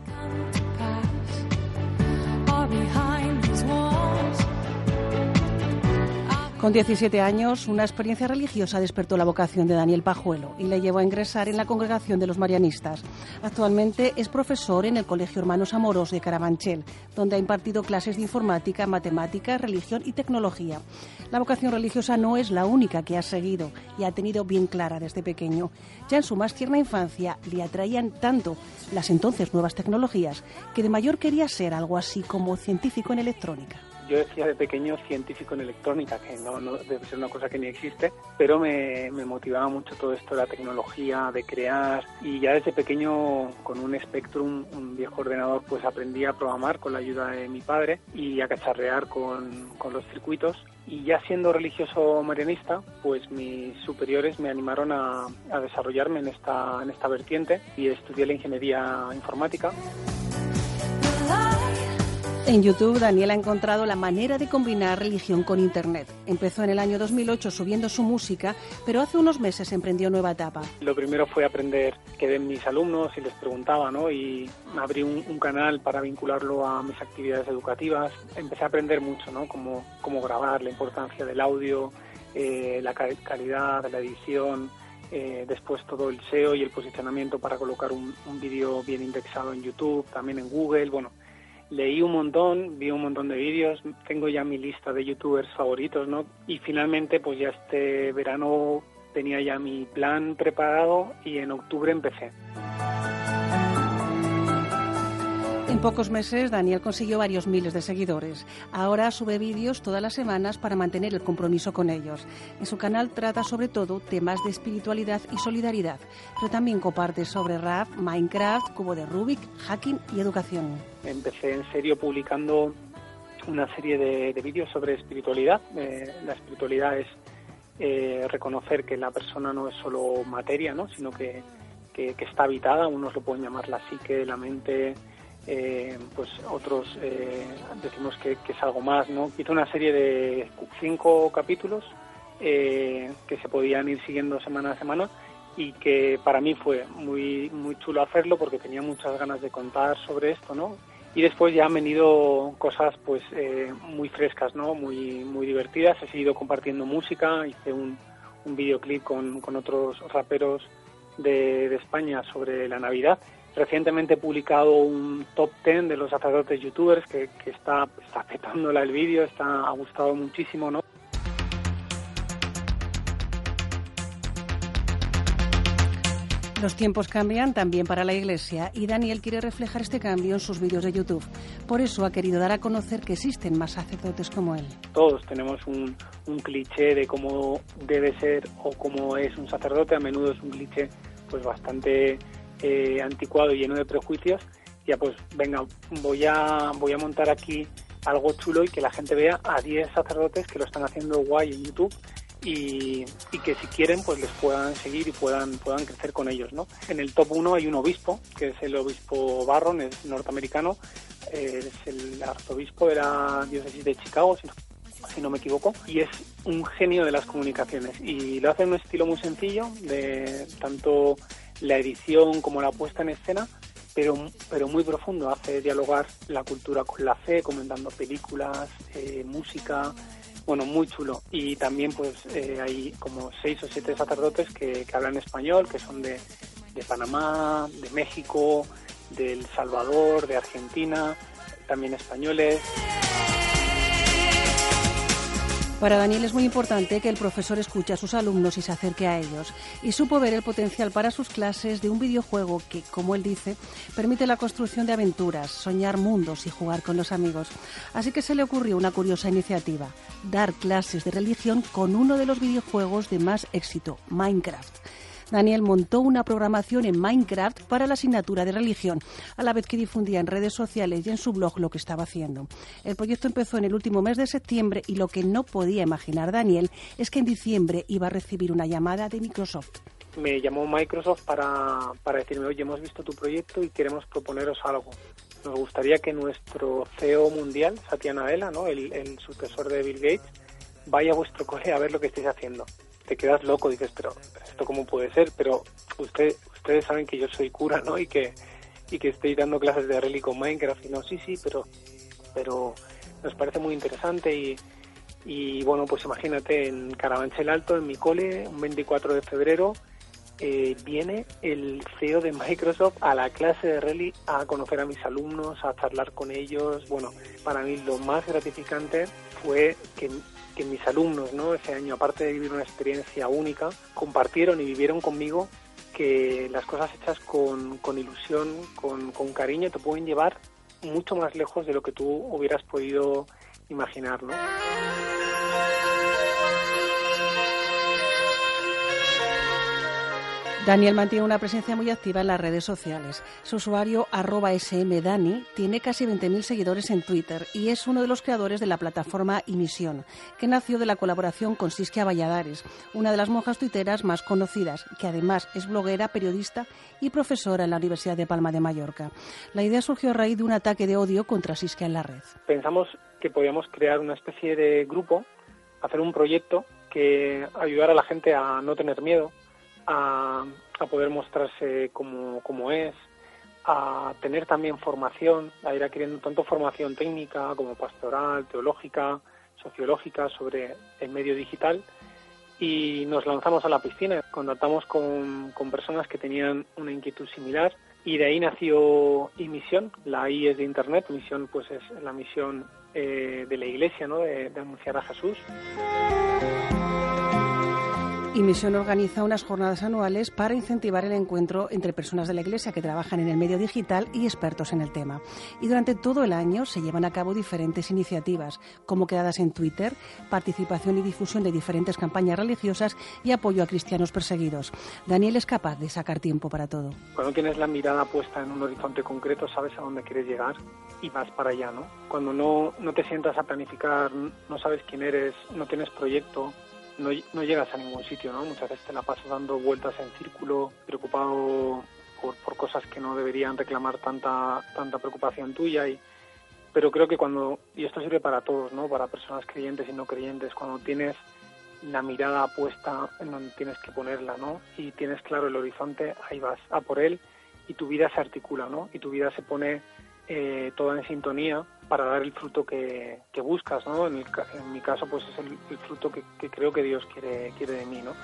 Con 17 años, una experiencia religiosa despertó la vocación de Daniel Pajuelo y le llevó a ingresar en la congregación de los marianistas. Actualmente es profesor en el Colegio Hermanos Amorós de Carabanchel, donde ha impartido clases de informática, matemáticas, religión y tecnología. La vocación religiosa no es la única que ha seguido y ha tenido bien clara desde pequeño. Ya en su más tierna infancia le atraían tanto las entonces nuevas tecnologías que de mayor quería ser algo así como científico en electrónica. Yo decía de pequeño científico en electrónica, que no debe ser una cosa que ni existe, pero me motivaba mucho todo esto de la tecnología, de crear, y ya desde pequeño con un Spectrum, un viejo ordenador, pues aprendí a programar con la ayuda de mi padre y a cacharrear con los circuitos. Y ya siendo religioso marianista, pues mis superiores me animaron a desarrollarme en esta vertiente y estudié la ingeniería informática. En YouTube, Daniel ha encontrado la manera de combinar religión con Internet. Empezó en el año 2008 subiendo su música, pero hace unos meses emprendió nueva etapa. Lo primero fue aprender qué ven mis alumnos y les preguntaba, ¿no? Y abrí un canal para vincularlo a mis actividades educativas. Empecé a aprender mucho, ¿no? Cómo grabar, la importancia del audio, la calidad de la edición, después todo el SEO y el posicionamiento para colocar un vídeo bien indexado en YouTube, también en Google, bueno. Leí un montón, vi un montón de vídeos, tengo ya mi lista de youtubers favoritos, ¿no? Y finalmente, pues ya este verano tenía ya mi plan preparado y en octubre empecé. En pocos meses, Daniel consiguió varios miles de seguidores. Ahora sube vídeos todas las semanas para mantener el compromiso con ellos. En su canal trata sobre todo temas de espiritualidad y solidaridad, pero también comparte sobre rap, Minecraft, cubo de Rubik, hacking y educación. Empecé en serio publicando una serie de vídeos sobre espiritualidad. La espiritualidad es reconocer que la persona no es solo materia, ¿no? Sino que está habitada. Unos lo pueden llamar la psique, la mente. Pues otros decimos que es algo más, ¿no? Hice una serie de 5 capítulos que se podían ir siguiendo semana a semana y que para mí fue muy chulo hacerlo porque tenía muchas ganas de contar sobre esto, ¿no? Y después ya han venido cosas pues muy frescas, ¿no? Muy divertidas. He seguido compartiendo música, hice un videoclip con otros raperos de España sobre la Navidad. Recientemente he publicado un top 10 de los sacerdotes youtubers que está petándola el vídeo, ha gustado muchísimo, ¿no? Los tiempos cambian también para la Iglesia y Daniel quiere reflejar este cambio en sus vídeos de YouTube. Por eso ha querido dar a conocer que existen más sacerdotes como él. Todos tenemos un cliché de cómo debe ser o cómo es un sacerdote. A menudo es un cliché pues bastante anticuado y lleno de prejuicios. Ya pues venga, voy a montar aquí algo chulo y que la gente vea a 10 sacerdotes que lo están haciendo guay en YouTube y que si quieren pues les puedan seguir y puedan crecer con ellos, ¿no? En el top 1 hay un obispo, que es el obispo Barron, es norteamericano, es el arzobispo de la diócesis de Chicago, si no me equivoco, y es un genio de las comunicaciones y lo hace en un estilo muy sencillo, de tanto la edición como la puesta en escena, pero muy profundo. Hace dialogar la cultura con la fe, comentando películas, música, bueno, muy chulo. Y también pues hay como 6 o 7 sacerdotes que hablan español, que son de Panamá, de México, de El Salvador, de Argentina, también españoles. Para Daniel es muy importante que el profesor escuche a sus alumnos y se acerque a ellos. Y supo ver el potencial para sus clases de un videojuego que, como él dice, permite la construcción de aventuras, soñar mundos y jugar con los amigos. Así que se le ocurrió una curiosa iniciativa: dar clases de religión con uno de los videojuegos de más éxito, Minecraft. Daniel montó una programación en Minecraft para la asignatura de religión, a la vez que difundía en redes sociales y en su blog lo que estaba haciendo. El proyecto empezó en el último mes de septiembre y lo que no podía imaginar Daniel es que en diciembre iba a recibir una llamada de Microsoft. Me llamó Microsoft para decirme: oye, hemos visto tu proyecto y queremos proponeros algo. Nos gustaría que nuestro CEO mundial, Satya Nadella, ¿no? el sucesor de Bill Gates, vaya a vuestro cole a ver lo que estáis haciendo. Te quedas loco, dices, pero ¿esto cómo puede ser? Pero ustedes saben que yo soy cura, ¿no? Y que estoy dando clases de rally con Minecraft. Y no, sí, pero nos parece muy interesante y bueno, pues imagínate, en Carabanchel Alto, en mi cole, un 24 de febrero, viene el CEO de Microsoft a la clase de rally a conocer a mis alumnos, a charlar con ellos. Bueno, para mí lo más gratificante fue que mis alumnos, ¿no? Ese año, aparte de vivir una experiencia única, compartieron y vivieron conmigo que las cosas hechas con ilusión, con cariño, te pueden llevar mucho más lejos de lo que tú hubieras podido imaginar, ¿no? Daniel mantiene una presencia muy activa en las redes sociales. Su usuario @smdani tiene casi 20.000 seguidores en Twitter y es uno de los creadores de la plataforma Imisión, que nació de la colaboración con Siskia Valladares, una de las monjas tuiteras más conocidas, que además es bloguera, periodista y profesora en la Universidad de Palma de Mallorca. La idea surgió a raíz de un ataque de odio contra Siskia en la red. Pensamos que podíamos crear una especie de grupo, hacer un proyecto que ayudara a la gente a no tener miedo, a poder mostrarse como es, a tener también formación, a ir adquiriendo tanto formación técnica como pastoral, teológica, sociológica sobre el medio digital, y nos lanzamos a la piscina. Contactamos con personas que tenían una inquietud similar y de ahí nació Imisión. La I es de Internet, misión pues es la misión de la Iglesia, ¿no? de anunciar a Jesús. Imisión organiza unas jornadas anuales para incentivar el encuentro entre personas de la Iglesia que trabajan en el medio digital y expertos en el tema. Y durante todo el año se llevan a cabo diferentes iniciativas, como quedadas en Twitter, participación y difusión de diferentes campañas religiosas y apoyo a cristianos perseguidos. Daniel es capaz de sacar tiempo para todo. Cuando tienes la mirada puesta en un horizonte concreto, sabes a dónde quieres llegar y vas para allá, ¿no? Cuando no te sientas a planificar, no sabes quién eres, no tienes proyecto, no llegas a ningún sitio, ¿no? Muchas veces te la pasas dando vueltas en círculo, preocupado por cosas que no deberían reclamar tanta preocupación tuya. Pero creo que y esto sirve para todos, ¿no? Para personas creyentes y no creyentes, cuando tienes la mirada puesta en donde tienes que ponerla, ¿no? Y tienes claro el horizonte, ahí vas a por él y tu vida se articula, ¿no? Y tu vida se pone toda en sintonía para dar el fruto que buscas, ¿no? En mi caso, pues es el fruto que creo que Dios quiere de mí, ¿no?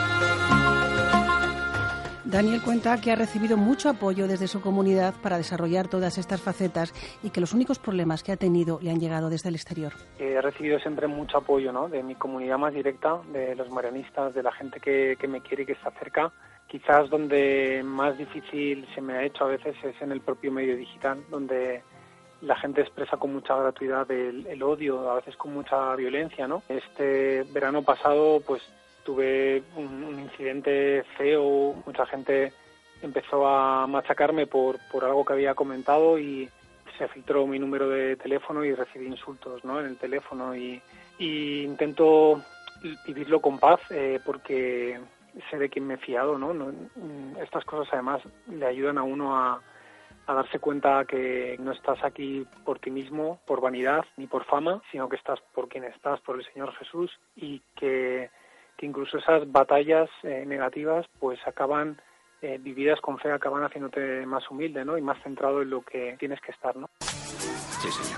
Daniel cuenta que ha recibido mucho apoyo desde su comunidad para desarrollar todas estas facetas y que los únicos problemas que ha tenido le han llegado desde el exterior. He recibido siempre mucho apoyo, ¿no? De mi comunidad más directa, de los marianistas, de la gente que me quiere y que está cerca. Quizás donde más difícil se me ha hecho a veces es en el propio medio digital, donde la gente expresa con mucha gratuidad el odio, a veces con mucha violencia, ¿no? Este verano pasado, pues tuve un incidente feo, mucha gente empezó a machacarme por algo que había comentado y se filtró mi número de teléfono y recibí insultos, ¿no? En el teléfono y intento vivirlo con paz porque sé de quién me he fiado, ¿no? Estas cosas además le ayudan a uno a darse cuenta que no estás aquí por ti mismo, por vanidad ni por fama, sino que estás por quien estás, por el Señor Jesús, y que incluso esas batallas negativas pues acaban vividas con fe, acaban haciéndote más humilde, ¿no? Y más centrado en lo que tienes que estar, ¿no? Sí, señor.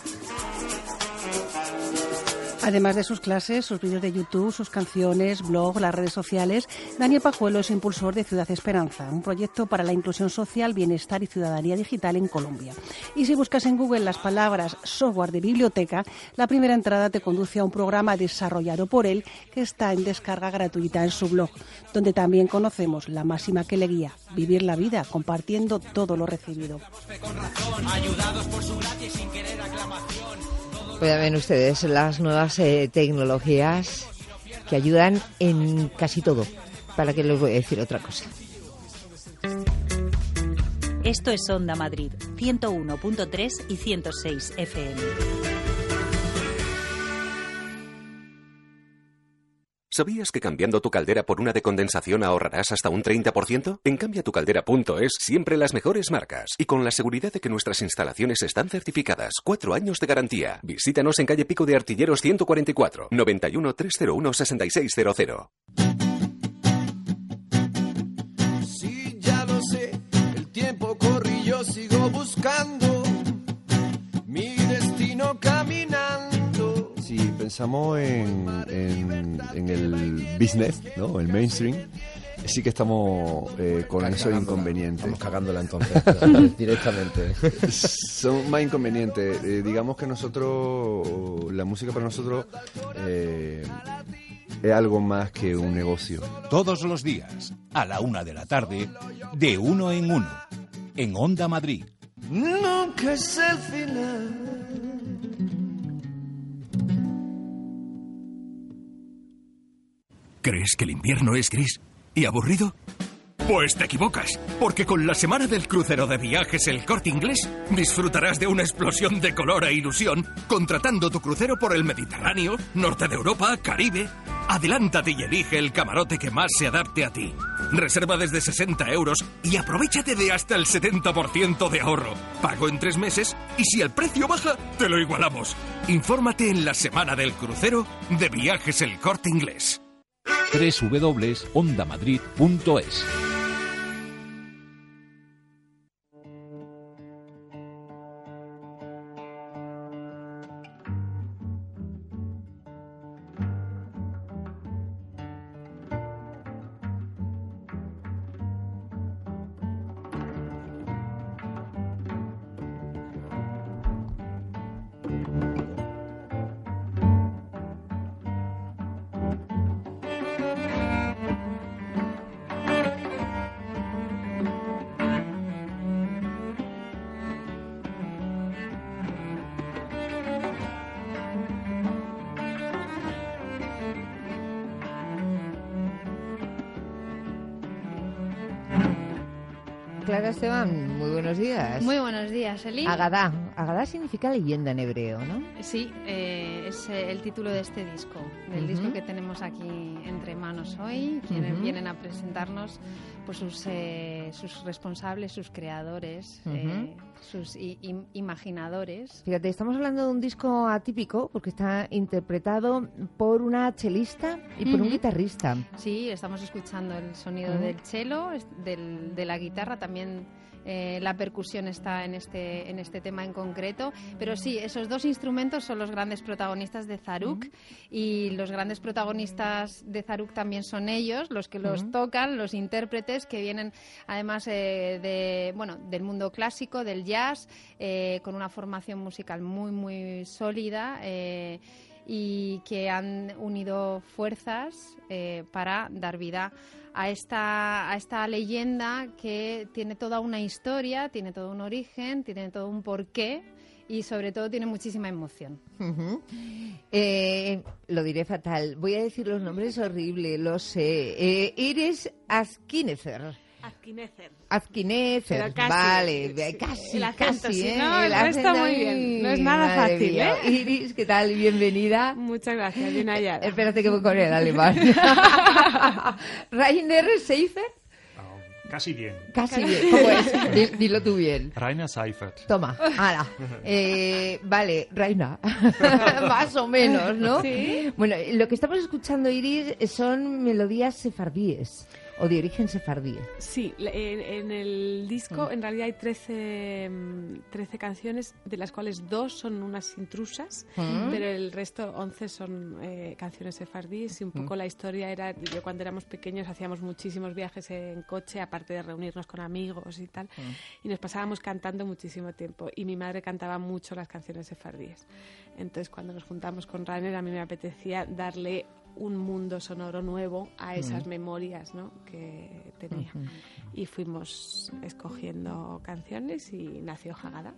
Además de sus clases, sus vídeos de YouTube, sus canciones, blog, las redes sociales, Daniel Pajuelo es impulsor de Ciudad Esperanza, un proyecto para la inclusión social, bienestar y ciudadanía digital en Colombia. Y si buscas en Google las palabras software de biblioteca, la primera entrada te conduce a un programa desarrollado por él que está en descarga gratuita en su blog, donde también conocemos la máxima que le guía: vivir la vida compartiendo todo lo recibido. Pues ya ven ustedes las nuevas tecnologías que ayudan en casi todo. ¿Para qué les voy a decir otra cosa? Esto es Onda Madrid, 101.3 y 106 FM. ¿Sabías que cambiando tu caldera por una de condensación ahorrarás hasta un 30%? En CambiaTuCaldera.es siempre las mejores marcas y con la seguridad de que nuestras instalaciones están certificadas. 4 años de garantía. Visítanos en calle Pico de Artilleros 144, 91 301 6600. Sí, ya lo sé, el tiempo corre y yo sigo buscando mi destino caminando. Si pensamos en el business, ¿no? El mainstream, sí que estamos con esos inconvenientes. Estamos cagándola entonces, directamente. Son más inconvenientes. Digamos que nosotros, la música para nosotros es algo más que un negocio. Todos los días, a la 1 de la tarde, de Uno en Uno, en Onda Madrid. Nunca es el final. ¿Crees que el invierno es gris y aburrido? Pues te equivocas, porque con la semana del crucero de viajes El Corte Inglés disfrutarás de una explosión de color e ilusión contratando tu crucero por el Mediterráneo, norte de Europa, Caribe. Adelántate y elige el camarote que más se adapte a ti. Reserva desde 60 € y aprovéchate de hasta el 70% de ahorro. Pago en 3 meses y si el precio baja, te lo igualamos. Infórmate en la semana del crucero de viajes El Corte Inglés. www.ondamadrid.es. Clara Esteban, muy buenos días. Muy buenos días, Eli. Agadá. Agadá significa leyenda en hebreo, ¿no? Sí, es el título de este disco, del disco que tenemos aquí entre manos hoy, quienes vienen a presentarnos pues sus responsables, sus creadores, sus imaginadores. Fíjate, estamos hablando de un disco atípico porque está interpretado por una chelista y por un guitarrista. Sí, estamos escuchando el sonido del cello, de la guitarra, también la percusión está en este tema en concreto, pero sí, esos dos instrumentos son los grandes protagonistas de Zaruk, y los grandes protagonistas de Zaruk también son ellos, los que los tocan, los intérpretes que vienen además del mundo clásico, del jazz, con una formación musical muy muy sólida, y que han unido fuerzas para dar vida a esta leyenda que tiene toda una historia, tiene todo un origen, tiene todo un porqué y sobre todo tiene muchísima emoción. Lo diré fatal, voy a decir los nombres horribles, lo sé. Iris Azkinezer. Azkinezer, vale, casi, el acento, casi, sí, ¿eh? no, El está muy bien, no es nada madre fácil, mía. Iris, ¿qué tal? Bienvenida. Muchas gracias, bien hallada. Espérate que voy con el alemán. Rainer Seifert. Casi bien. Casi bien, ¿cómo es? Dilo tú bien. Rainer Seifert. Toma, ala. Vale, Raina. Más o menos, ¿no? Sí. Bueno, lo que estamos escuchando, Iris, son melodías sefardíes. ¿O de origen sefardí? Sí, en el disco en realidad hay 13 canciones, de las cuales 2 son unas intrusas, pero el resto 11 son canciones sefardíes, y un poco la historia era, yo cuando éramos pequeños hacíamos muchísimos viajes en coche, aparte de reunirnos con amigos y tal, y nos pasábamos cantando muchísimo tiempo, y mi madre cantaba mucho las canciones sefardíes. Entonces cuando nos juntamos con Rainer, a mí me apetecía darle un mundo sonoro nuevo a esas memorias, ¿no?, que tenía. Y fuimos escogiendo canciones y nació Haggadah.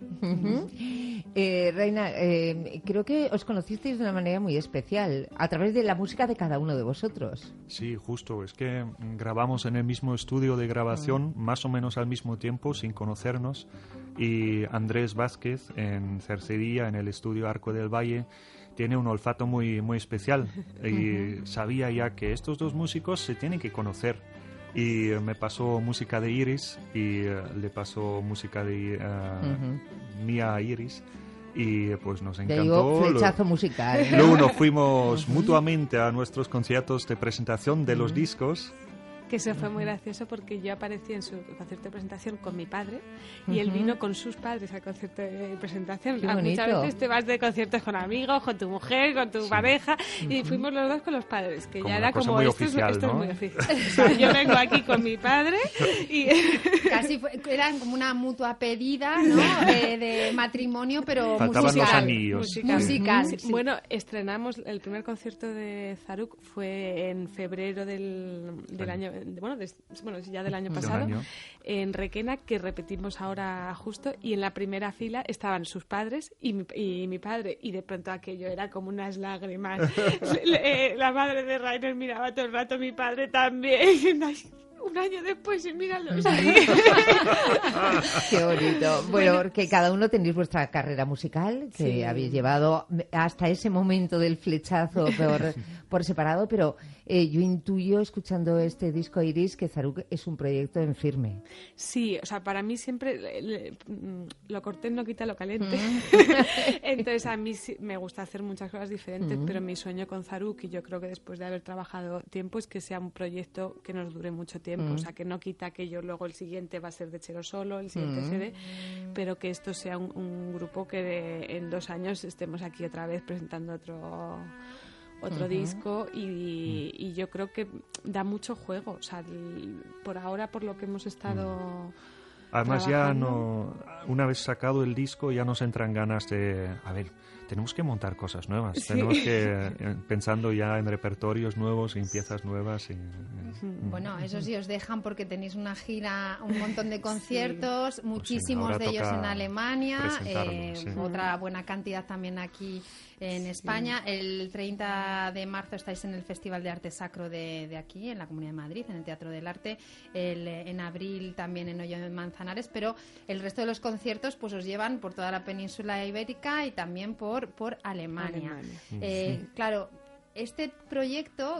Reina, creo que os conocisteis de una manera muy especial, a través de la música de cada uno de vosotros. Sí, justo. Es que grabamos en el mismo estudio de grabación, más o menos al mismo tiempo, sin conocernos. Y Andrés Vázquez, en Cercería, en el estudio Arco del Valle, tiene un olfato muy, muy especial, y sabía ya que estos dos músicos se tienen que conocer, y me pasó música de Iris y le pasó música de mía a Iris, y pues nos encantó. Digo, flechazo musical. Luego nos fuimos mutuamente a nuestros conciertos de presentación de los discos. Que eso fue muy gracioso porque yo aparecí en su concierto de presentación con mi padre y él vino con sus padres al concierto de presentación. Qué bonito. Muchas veces te vas de conciertos con amigos, con tu mujer, con tu pareja, y fuimos los dos con los padres, que como ya una era cosa como muy esto, oficial, esto ¿no? es muy oficial. O sea, yo vengo aquí con mi padre y casi eran como una mutua pedida, ¿no?, de matrimonio, pero faltaban musical. los anillos. Musical. Sí. Bueno, estrenamos el primer concierto de Zaruk fue en febrero del año, ya del año pasado, en Requena, que repetimos ahora justo, y en la primera fila estaban sus padres y mi padre, y de pronto aquello era como unas lágrimas. La madre de Rainer miraba todo el rato, mi padre también. un año después y míralos. Qué bonito. Bueno, porque cada uno tenéis vuestra carrera musical que habéis llevado hasta ese momento del flechazo por separado, pero yo intuyo, escuchando este disco Iris, que Zaruk es un proyecto en firme. Sí, o sea, para mí siempre lo cortés no quita lo caliente. Entonces, a mí sí, me gusta hacer muchas cosas diferentes, pero mi sueño con Zaruk, y yo creo que después de haber trabajado tiempo, es que sea un proyecto que nos dure mucho tiempo. O sea, que no quita que yo luego el siguiente va a ser de Chelo solo, el siguiente CD, pero que esto sea un grupo que en 2 años estemos aquí otra vez presentando otro disco y yo creo que da mucho juego. O sea, por ahora, por lo que hemos estado además trabajando, ya una vez sacado el disco ya nos entran ganas de, a ver, tenemos que montar cosas nuevas, tenemos que pensando ya en repertorios nuevos y en piezas nuevas. Bueno, eso sí os dejan porque tenéis una gira, un montón de conciertos, muchísimos de ellos en Alemania, otra buena cantidad también aquí en España. El 30 de marzo estáis en el Festival de Arte Sacro de aquí, en la Comunidad de Madrid, en el Teatro del Arte. En abril también en Hoyo de Manzanares, pero el resto de los conciertos pues os llevan por toda la península ibérica y también por Alemania. Claro, este proyecto,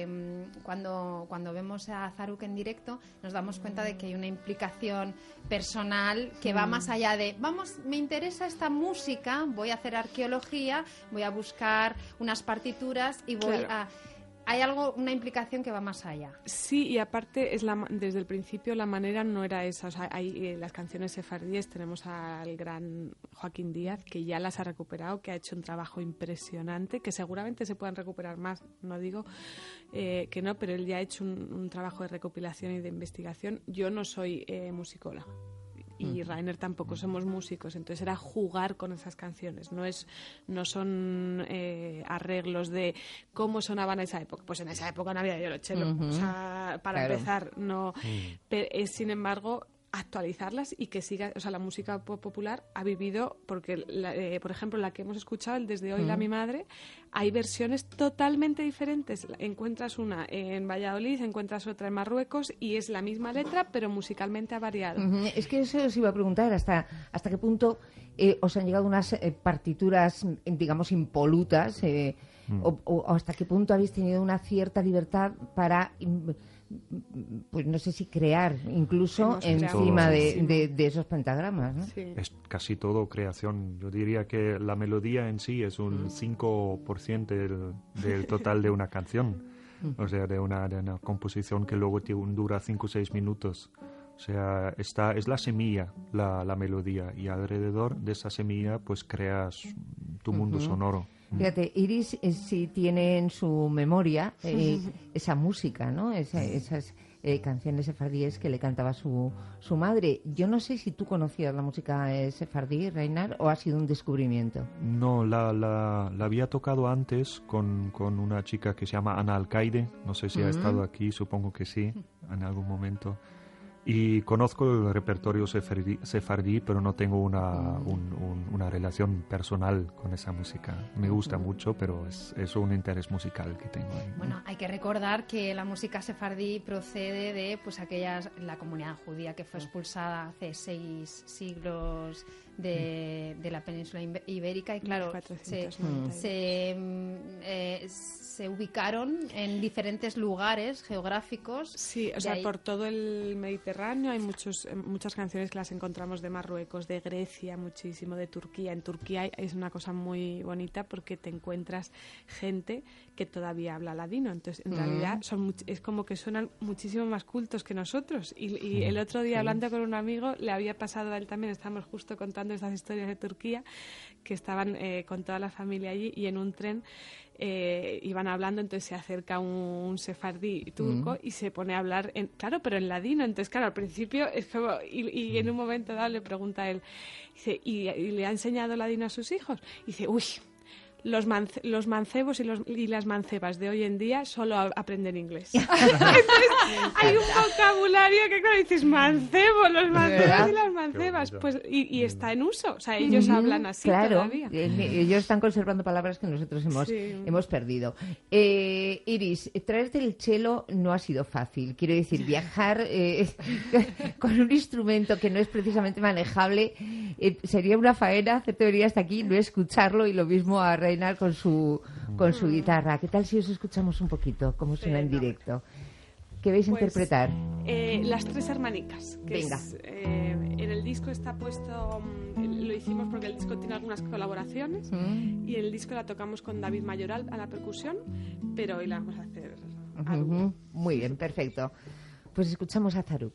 cuando vemos a Zaruk en directo, nos damos cuenta de que hay una implicación personal que va más allá de, me interesa esta música, voy a hacer arqueología, voy a buscar unas partituras y voy a... Hay una implicación que va más allá. Sí, y aparte desde el principio la manera no era esa. O sea, hay las canciones sefardíes, tenemos al gran Joaquín Díaz, que ya las ha recuperado, que ha hecho un trabajo impresionante, que seguramente se puedan recuperar más, no digo que no, pero él ya ha hecho un trabajo de recopilación y de investigación. Yo no soy musicóloga. Y Rainer tampoco, somos músicos, entonces era jugar con esas canciones, no son arreglos de cómo sonaban en esa época. Pues en esa época no había violonchelo, o sea, para empezar, no. Pero es, sin embargo, actualizarlas y que siga, o sea, la música popular ha vivido, porque por ejemplo la que hemos escuchado, el Desde hoy mi madre, hay versiones totalmente diferentes. Encuentras una en Valladolid, encuentras otra en Marruecos y es la misma letra pero musicalmente ha variado. Es que eso os iba a preguntar, hasta qué punto os han llegado unas partituras, digamos, impolutas, o hasta qué punto habéis tenido una cierta libertad para... pues no sé si crear incluso encima de esos pentagramas, ¿no? Sí. Es casi todo creación. Yo diría que la melodía en sí es un 5% del total de una canción, o sea, de una composición que luego dura 5 o 6 minutos. O sea, es la semilla, la melodía, y alrededor de esa semilla pues creas tu mundo sonoro. Fíjate, Iris sí tiene en su memoria esa música, ¿no? Esas canciones sefardíes que le cantaba su madre. Yo no sé si tú conocías la música sefardí, Reinar, o ha sido un descubrimiento. No, la había tocado antes con una chica que se llama Ana Alcaide. No sé si ha estado aquí, supongo que sí, en algún momento. Y conozco el repertorio sefardí, pero no tengo una relación personal con esa música. Me gusta mucho, pero es un interés musical que tengo ahí. Bueno, hay que recordar que la música sefardí procede de la comunidad judía que fue expulsada hace 6 siglos de la península ibérica, y claro, se ubicaron en diferentes lugares geográficos. Sí, o sea, por todo el Mediterráneo hay muchas canciones que las encontramos de Marruecos, de Grecia, muchísimo, de Turquía. En Turquía es una cosa muy bonita porque te encuentras gente que todavía habla ladino, entonces en realidad es como que suenan muchísimo más cultos que nosotros. Y el otro día, hablando con un amigo, le había pasado a él también, estábamos justo contando estas historias de Turquía, que estaban con toda la familia allí, y en un tren iban hablando, entonces se acerca un sefardí turco y se pone a hablar, claro, pero en ladino. Entonces, claro, al principio es como... Y en un momento dado le pregunta a él, dice, ¿y le ha enseñado ladino a sus hijos? Y dice, uy, los mancebos y las mancebas de hoy en día solo aprenden inglés. Entonces, hay un vocabulario que claro, dices mancebo, los mancebos y las mancebas, pues y está en uso, o sea, ellos hablan así todavía. Ellos están conservando palabras que nosotros hemos perdido. Iris, traerte el cello no ha sido fácil, quiero decir, viajar con un instrumento que no es precisamente manejable sería una faena, hacerte venir hasta aquí, no escucharlo, y lo mismo a Reinhard con su guitarra. ¿Qué tal si os escuchamos un poquito cómo suena en directo? ¿Qué vais a interpretar? Las tres hermanicas. Venga. En el disco está puesto, lo hicimos porque el disco tiene algunas colaboraciones y en el disco la tocamos con David Mayoral a la percusión, pero hoy la vamos a hacer a dúo. Muy bien, perfecto. Pues escuchamos a Zaruk.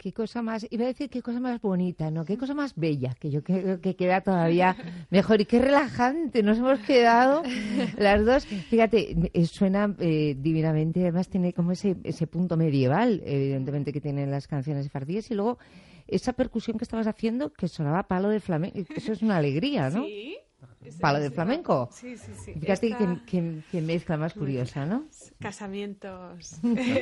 qué cosa más, iba a decir qué cosa más bonita, ¿no? Qué cosa más bella, que yo creo que queda todavía mejor. Y qué relajante, nos hemos quedado las dos. Fíjate, suena divinamente, además tiene como ese punto medieval, evidentemente, que tienen las canciones sefardíes, y luego esa percusión que estabas haciendo, que sonaba palo de flamenco, eso es una alegría, ¿no? Sí. Palo de flamenco. Sí. Fíjate qué mezcla más curiosa, ¿no? Casamientos.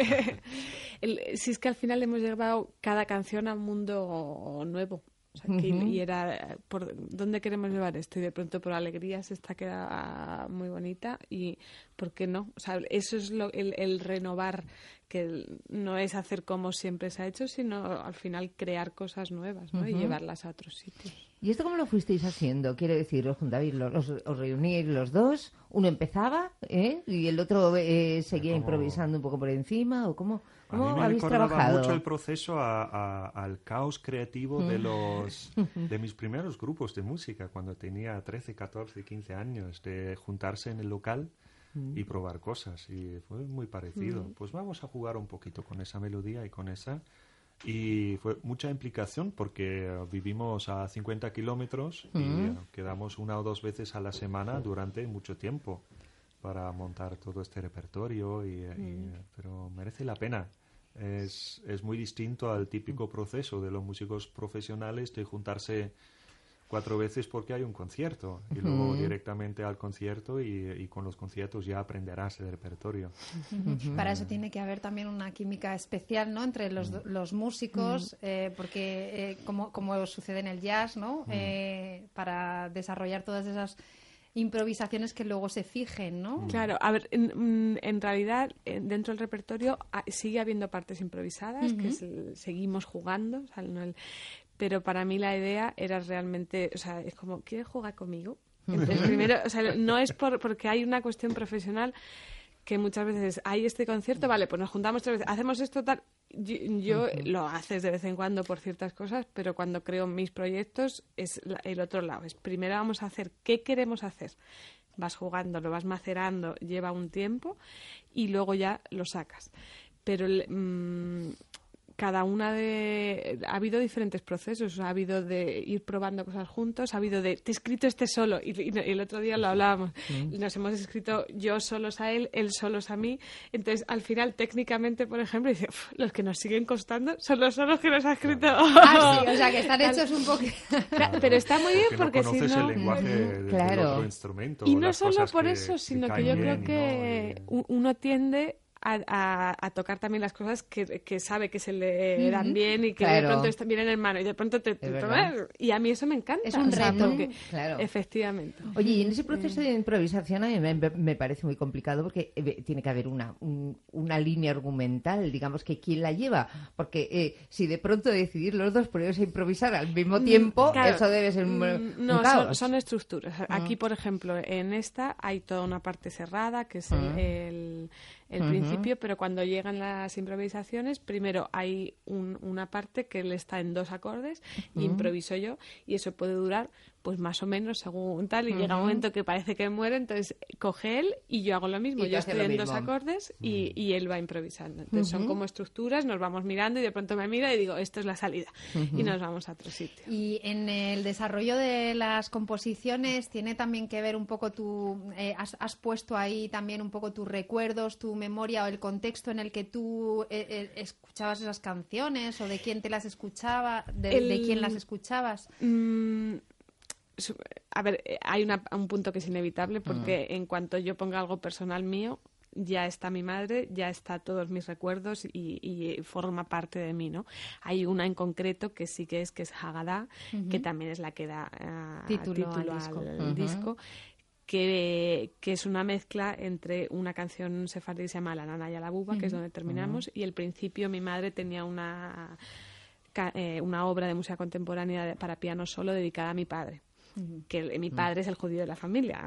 Si es que al final hemos llevado cada canción a un mundo nuevo. O sea, y era por dónde queremos llevar esto, y de pronto por alegrías esta queda muy bonita, y ¿por qué no? O sea, eso es el renovar, que no es hacer como siempre se ha hecho, sino al final crear cosas nuevas, ¿no? Y llevarlas a otros sitios. ¿Y esto cómo lo fuisteis haciendo? Quiero decir, os juntabais, os reuníais los dos, uno empezaba, y el otro seguía improvisando un poco por encima, ¿o cómo habéis trabajado? Mucho el proceso al caos creativo de mis primeros grupos de música, cuando tenía 13, 14, 15 años, de juntarse en el local y probar cosas, y fue muy parecido. Pues vamos a jugar un poquito con esa melodía y con esa... Y fue mucha implicación porque vivimos a 50 kilómetros y quedamos 1 o 2 veces a la semana durante mucho tiempo para montar todo este repertorio, pero merece la pena. Es muy distinto al típico proceso de los músicos profesionales de juntarse 4 veces porque hay un concierto y luego directamente al concierto, y con los conciertos ya aprenderás el repertorio. Para eso tiene que haber también una química especial, ¿no?, entre los músicos, porque como sucede en el jazz, ¿no?, para desarrollar todas esas improvisaciones que luego se fijen, ¿no? Claro, a ver, en realidad dentro del repertorio sigue habiendo partes improvisadas que seguimos jugando, o sea, pero para mí la idea era realmente, o sea, es como, ¿quieres jugar conmigo? Entonces, primero, o sea, no es porque hay una cuestión profesional que muchas veces hay este concierto, vale, pues nos juntamos 3 veces, hacemos esto tal. Yo lo haces de vez en cuando por ciertas cosas, pero cuando creo mis proyectos es el otro lado. Es primero vamos a hacer qué queremos hacer. Vas jugando, lo vas macerando, lleva un tiempo y luego ya lo sacas. Pero cada una ha habido diferentes procesos, ha habido de ir probando cosas juntos, ha habido de te he escrito este solo, y el otro día lo hablábamos, nos hemos escrito yo solos a él solos a mí, entonces al final técnicamente, por ejemplo, dice, los que nos siguen costando son los solos que nos ha escrito. Sí, o sea que están hechos un poco... Pero está muy bien porque no si conoces no... el lenguaje del otro instrumento. Y no solo por eso, sino que yo creo que uno tiende a tocar también las cosas que sabe que se le dan bien y que de pronto están bien en el mano y de pronto y a mí eso me encanta. Es un reto, porque, efectivamente. Oye, y en ese proceso de improvisación a mí me parece muy complicado porque tiene que haber una línea argumental, digamos, que quién la lleva, porque si de pronto decidir los dos ponerse a improvisar al mismo tiempo, claro, eso debe ser un caos. Son estructuras. Aquí, por ejemplo, en esta hay toda una parte cerrada que es el principio, pero cuando llegan las improvisaciones, primero hay una parte que él está en 2 acordes y improviso yo, y eso puede durar pues más o menos según tal, y llega un momento que parece que muere, entonces coge él y yo hago lo mismo, yo estoy en 2 acordes y él va improvisando, entonces son como estructuras, nos vamos mirando y de pronto me mira y digo, esto es la salida, y nos vamos a otro sitio. Y en el desarrollo de las composiciones tiene también que ver un poco has puesto ahí también un poco tus recuerdos, tu memoria o el contexto en el que tú escuchabas esas canciones, o de quién te las escuchaba, de quién las escuchabas. A ver, hay un punto que es inevitable porque en cuanto yo ponga algo personal mío, ya está mi madre, ya está todos mis recuerdos y forma parte de mí, ¿no? Hay una en concreto que sí que es Haggadah, que también es la que da título al disco. Que es una mezcla entre una canción sefardí que se llama La Nana y la Buba, que es donde terminamos, y al principio mi madre tenía una obra de música contemporánea para piano solo dedicada a mi padre, que mi padre es el judío de la familia.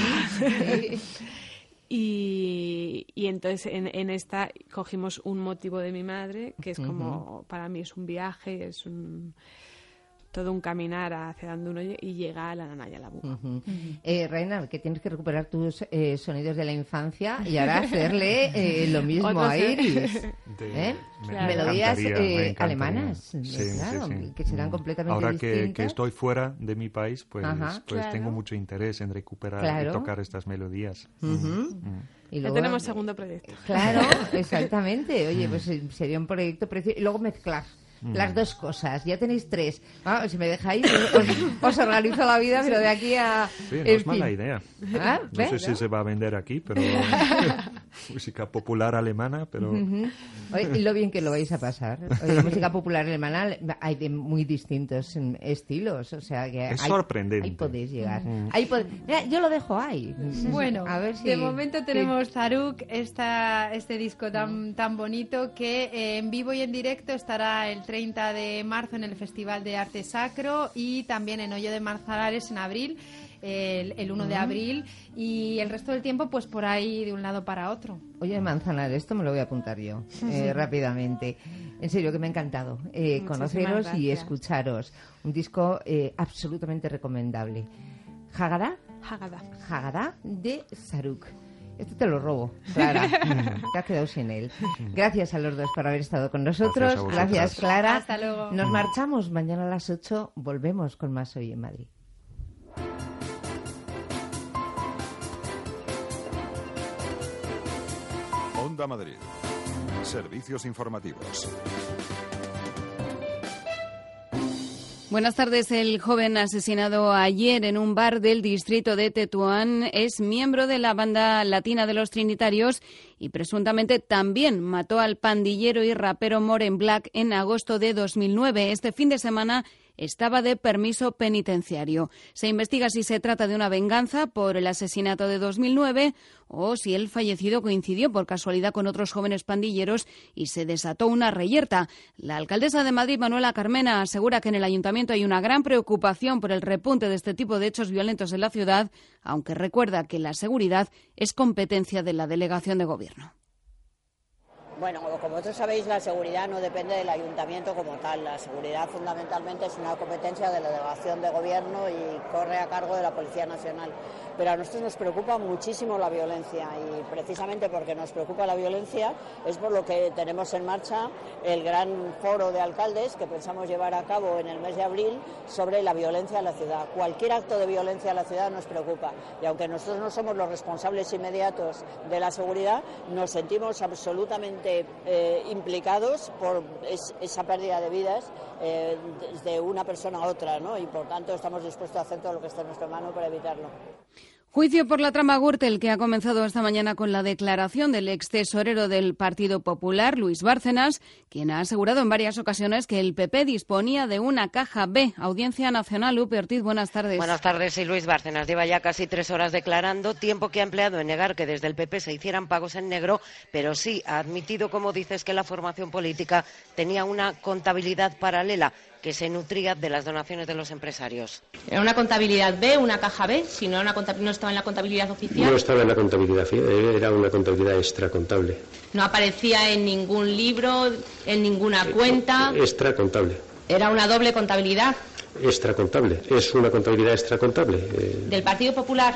Y entonces en esta cogimos un motivo de mi madre, que es como, para mí es un viaje, es todo un caminar hacia donde uno y llega a la nana y a la buba. Reinhard, que tienes que recuperar tus sonidos de la infancia y ahora hacerle lo mismo a Iris. Melodías alemanas, claro, que serán completamente ahora distintas. Que estoy fuera de mi país, pues tengo mucho interés en recuperar y tocar estas melodías. Y luego, ya tenemos segundo proyecto. Claro, exactamente. Oye, pues sería un proyecto precioso. Y luego mezclar las dos cosas. Ya tenéis 3. Si me dejáis, os organizo la vida, pero de aquí a... Sí, no es mala idea. No sé si se va a vender aquí, pero música popular alemana, pero... Oye, lo bien que lo vais a pasar. Oye, música popular alemana hay de muy distintos estilos, o sea que... Es sorprendente. Ahí podéis llegar. Mira, yo lo dejo ahí. Bueno, a ver si... de momento tenemos Zaruk, este disco tan bonito que en vivo y en directo estará el 30 de marzo en el Festival de Arte Sacro y también en Hoyo de Manzanares en abril, el 1 de abril, y el resto del tiempo pues por ahí de un lado para otro. Hoyo de Manzanares, esto me lo voy a apuntar yo rápidamente. En serio que me ha encantado conoceros y escucharos. Un disco absolutamente recomendable. Haggadah de Zaruk. Esto te lo robo, Clara. Te has quedado sin él. Gracias a los dos por haber estado con nosotros. Gracias, Clara. Hasta luego. Nos marchamos. Mañana a las 8 volvemos con más Hoy en Madrid. Onda Madrid. Servicios informativos. Buenas tardes. El joven asesinado ayer en un bar del distrito de Tetuán es miembro de la banda latina de los Trinitarios y presuntamente también mató al pandillero y rapero Moren Black en agosto de 2009. Este fin de semana estaba de permiso penitenciario. Se investiga si se trata de una venganza por el asesinato de 2009 o si el fallecido coincidió por casualidad con otros jóvenes pandilleros y se desató una reyerta. La alcaldesa de Madrid, Manuela Carmena, asegura que en el ayuntamiento hay una gran preocupación por el repunte de este tipo de hechos violentos en la ciudad, aunque recuerda que la seguridad es competencia de la delegación de gobierno. Bueno, como vosotros sabéis, la seguridad no depende del ayuntamiento como tal. La seguridad fundamentalmente es una competencia de la delegación de gobierno y corre a cargo de la Policía Nacional. Pero a nosotros nos preocupa muchísimo la violencia y precisamente porque nos preocupa la violencia es por lo que tenemos en marcha el gran foro de alcaldes que pensamos llevar a cabo en el mes de abril sobre la violencia en la ciudad. Cualquier acto de violencia en la ciudad nos preocupa y aunque nosotros no somos los responsables inmediatos de la seguridad, nos sentimos absolutamente implicados por esa pérdida de vidas de una persona a otra, ¿no? Y por tanto estamos dispuestos a hacer todo lo que esté en nuestra mano para evitarlo. Juicio por la trama Gürtel, que ha comenzado esta mañana con la declaración del ex tesorero del Partido Popular, Luis Bárcenas, quien ha asegurado en varias ocasiones que el PP disponía de una caja B. Audiencia Nacional. Lupe Ortiz, buenas tardes. Buenas tardes. Y Luis Bárcenas lleva ya casi 3 horas declarando, tiempo que ha empleado en negar que desde el PP se hicieran pagos en negro, pero sí ha admitido, como dices, que la formación política tenía una contabilidad paralela que se nutría de las donaciones de los empresarios. ¿Era una contabilidad B, una caja B? Si no, no estaba en la contabilidad oficial. No estaba en la contabilidad, era una contabilidad extracontable. No aparecía en ningún libro, en ninguna cuenta. Extracontable. ¿Era una doble contabilidad? Extracontable, es una contabilidad extracontable. ¿Del Partido Popular?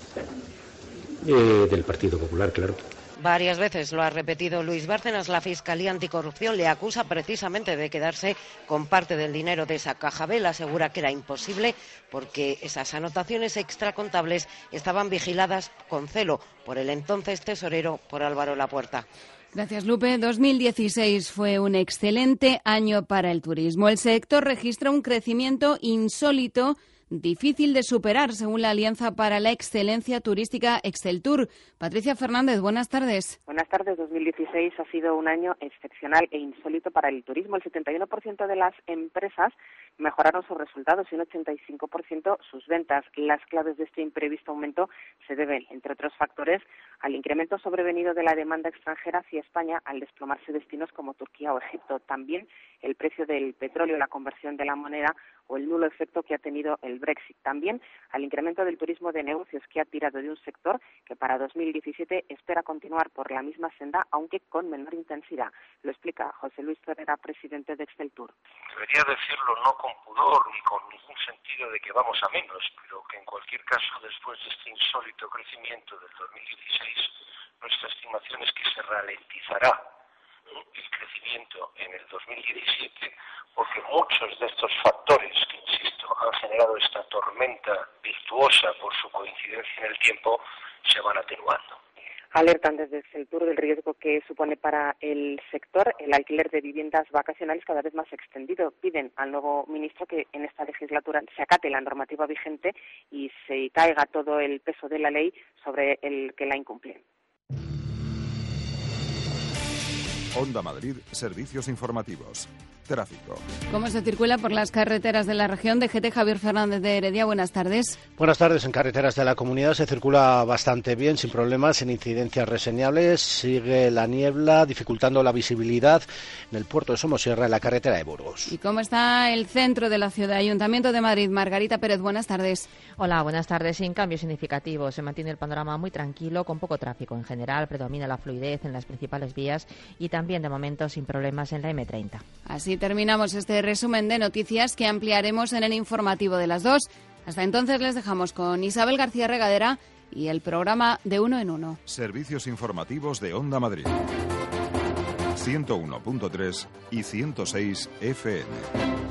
Del Partido Popular, claro. Varias veces lo ha repetido Luis Bárcenas. La Fiscalía Anticorrupción le acusa precisamente de quedarse con parte del dinero de esa caja B. Le asegura que era imposible porque esas anotaciones extracontables estaban vigiladas con celo por el entonces tesorero, por Álvaro Lapuerta. Gracias, Lupe. 2016 fue un excelente año para el turismo. El sector registra un crecimiento insólito, difícil de superar, según la Alianza para la Excelencia Turística Exceltur. Patricia Fernández, buenas tardes. Buenas tardes. 2016 ha sido un año excepcional e insólito para el turismo. El 71% de las empresas mejoraron sus resultados y un 85% sus ventas. Las claves de este imprevisto aumento se deben, entre otros factores, al incremento sobrevenido de la demanda extranjera hacia España al desplomarse destinos como Turquía o Egipto. También el precio del petróleo, la conversión de la moneda o el nulo efecto que ha tenido el el Brexit. También al incremento del turismo de negocios que ha tirado de un sector que para 2017 espera continuar por la misma senda, aunque con menor intensidad. Lo explica José Luis Torrera, presidente de Exceltur. Debería decirlo no con pudor ni con ningún sentido de que vamos a menos, pero que en cualquier caso, después de este insólito crecimiento del 2016, nuestra estimación es que se ralentizará el crecimiento en el 2017, porque muchos de estos factores que, insisto, han generado esta tormenta virtuosa por su coincidencia en el tiempo, se van atenuando. Alertan desde Exceltur del riesgo que supone para el sector el alquiler de viviendas vacacionales cada vez más extendido. Piden al nuevo ministro que en esta legislatura se acate la normativa vigente y se caiga todo el peso de la ley sobre el que la incumple. Onda Madrid, servicios informativos. Tráfico. ¿Cómo se circula por las carreteras de la región? DGT Javier Fernández de Heredia, buenas tardes. Buenas tardes. En carreteras de la comunidad se circula bastante bien, sin problemas, sin incidencias reseñables. Sigue la niebla dificultando la visibilidad en el puerto de Somosierra, en la carretera de Burgos. ¿Y cómo está el centro de la ciudad? Ayuntamiento de Madrid, Margarita Pérez, buenas tardes. Hola, buenas tardes. Sin cambios significativos. Se mantiene el panorama muy tranquilo, con poco tráfico en general. Predomina la fluidez en las principales vías y también, de momento, sin problemas en la M30. Así terminamos este resumen de noticias que ampliaremos en el informativo de las 2. Hasta entonces les dejamos con Isabel García Regadera y el programa de Uno en Uno. Servicios informativos de Onda Madrid. 101.3 y 106 FM.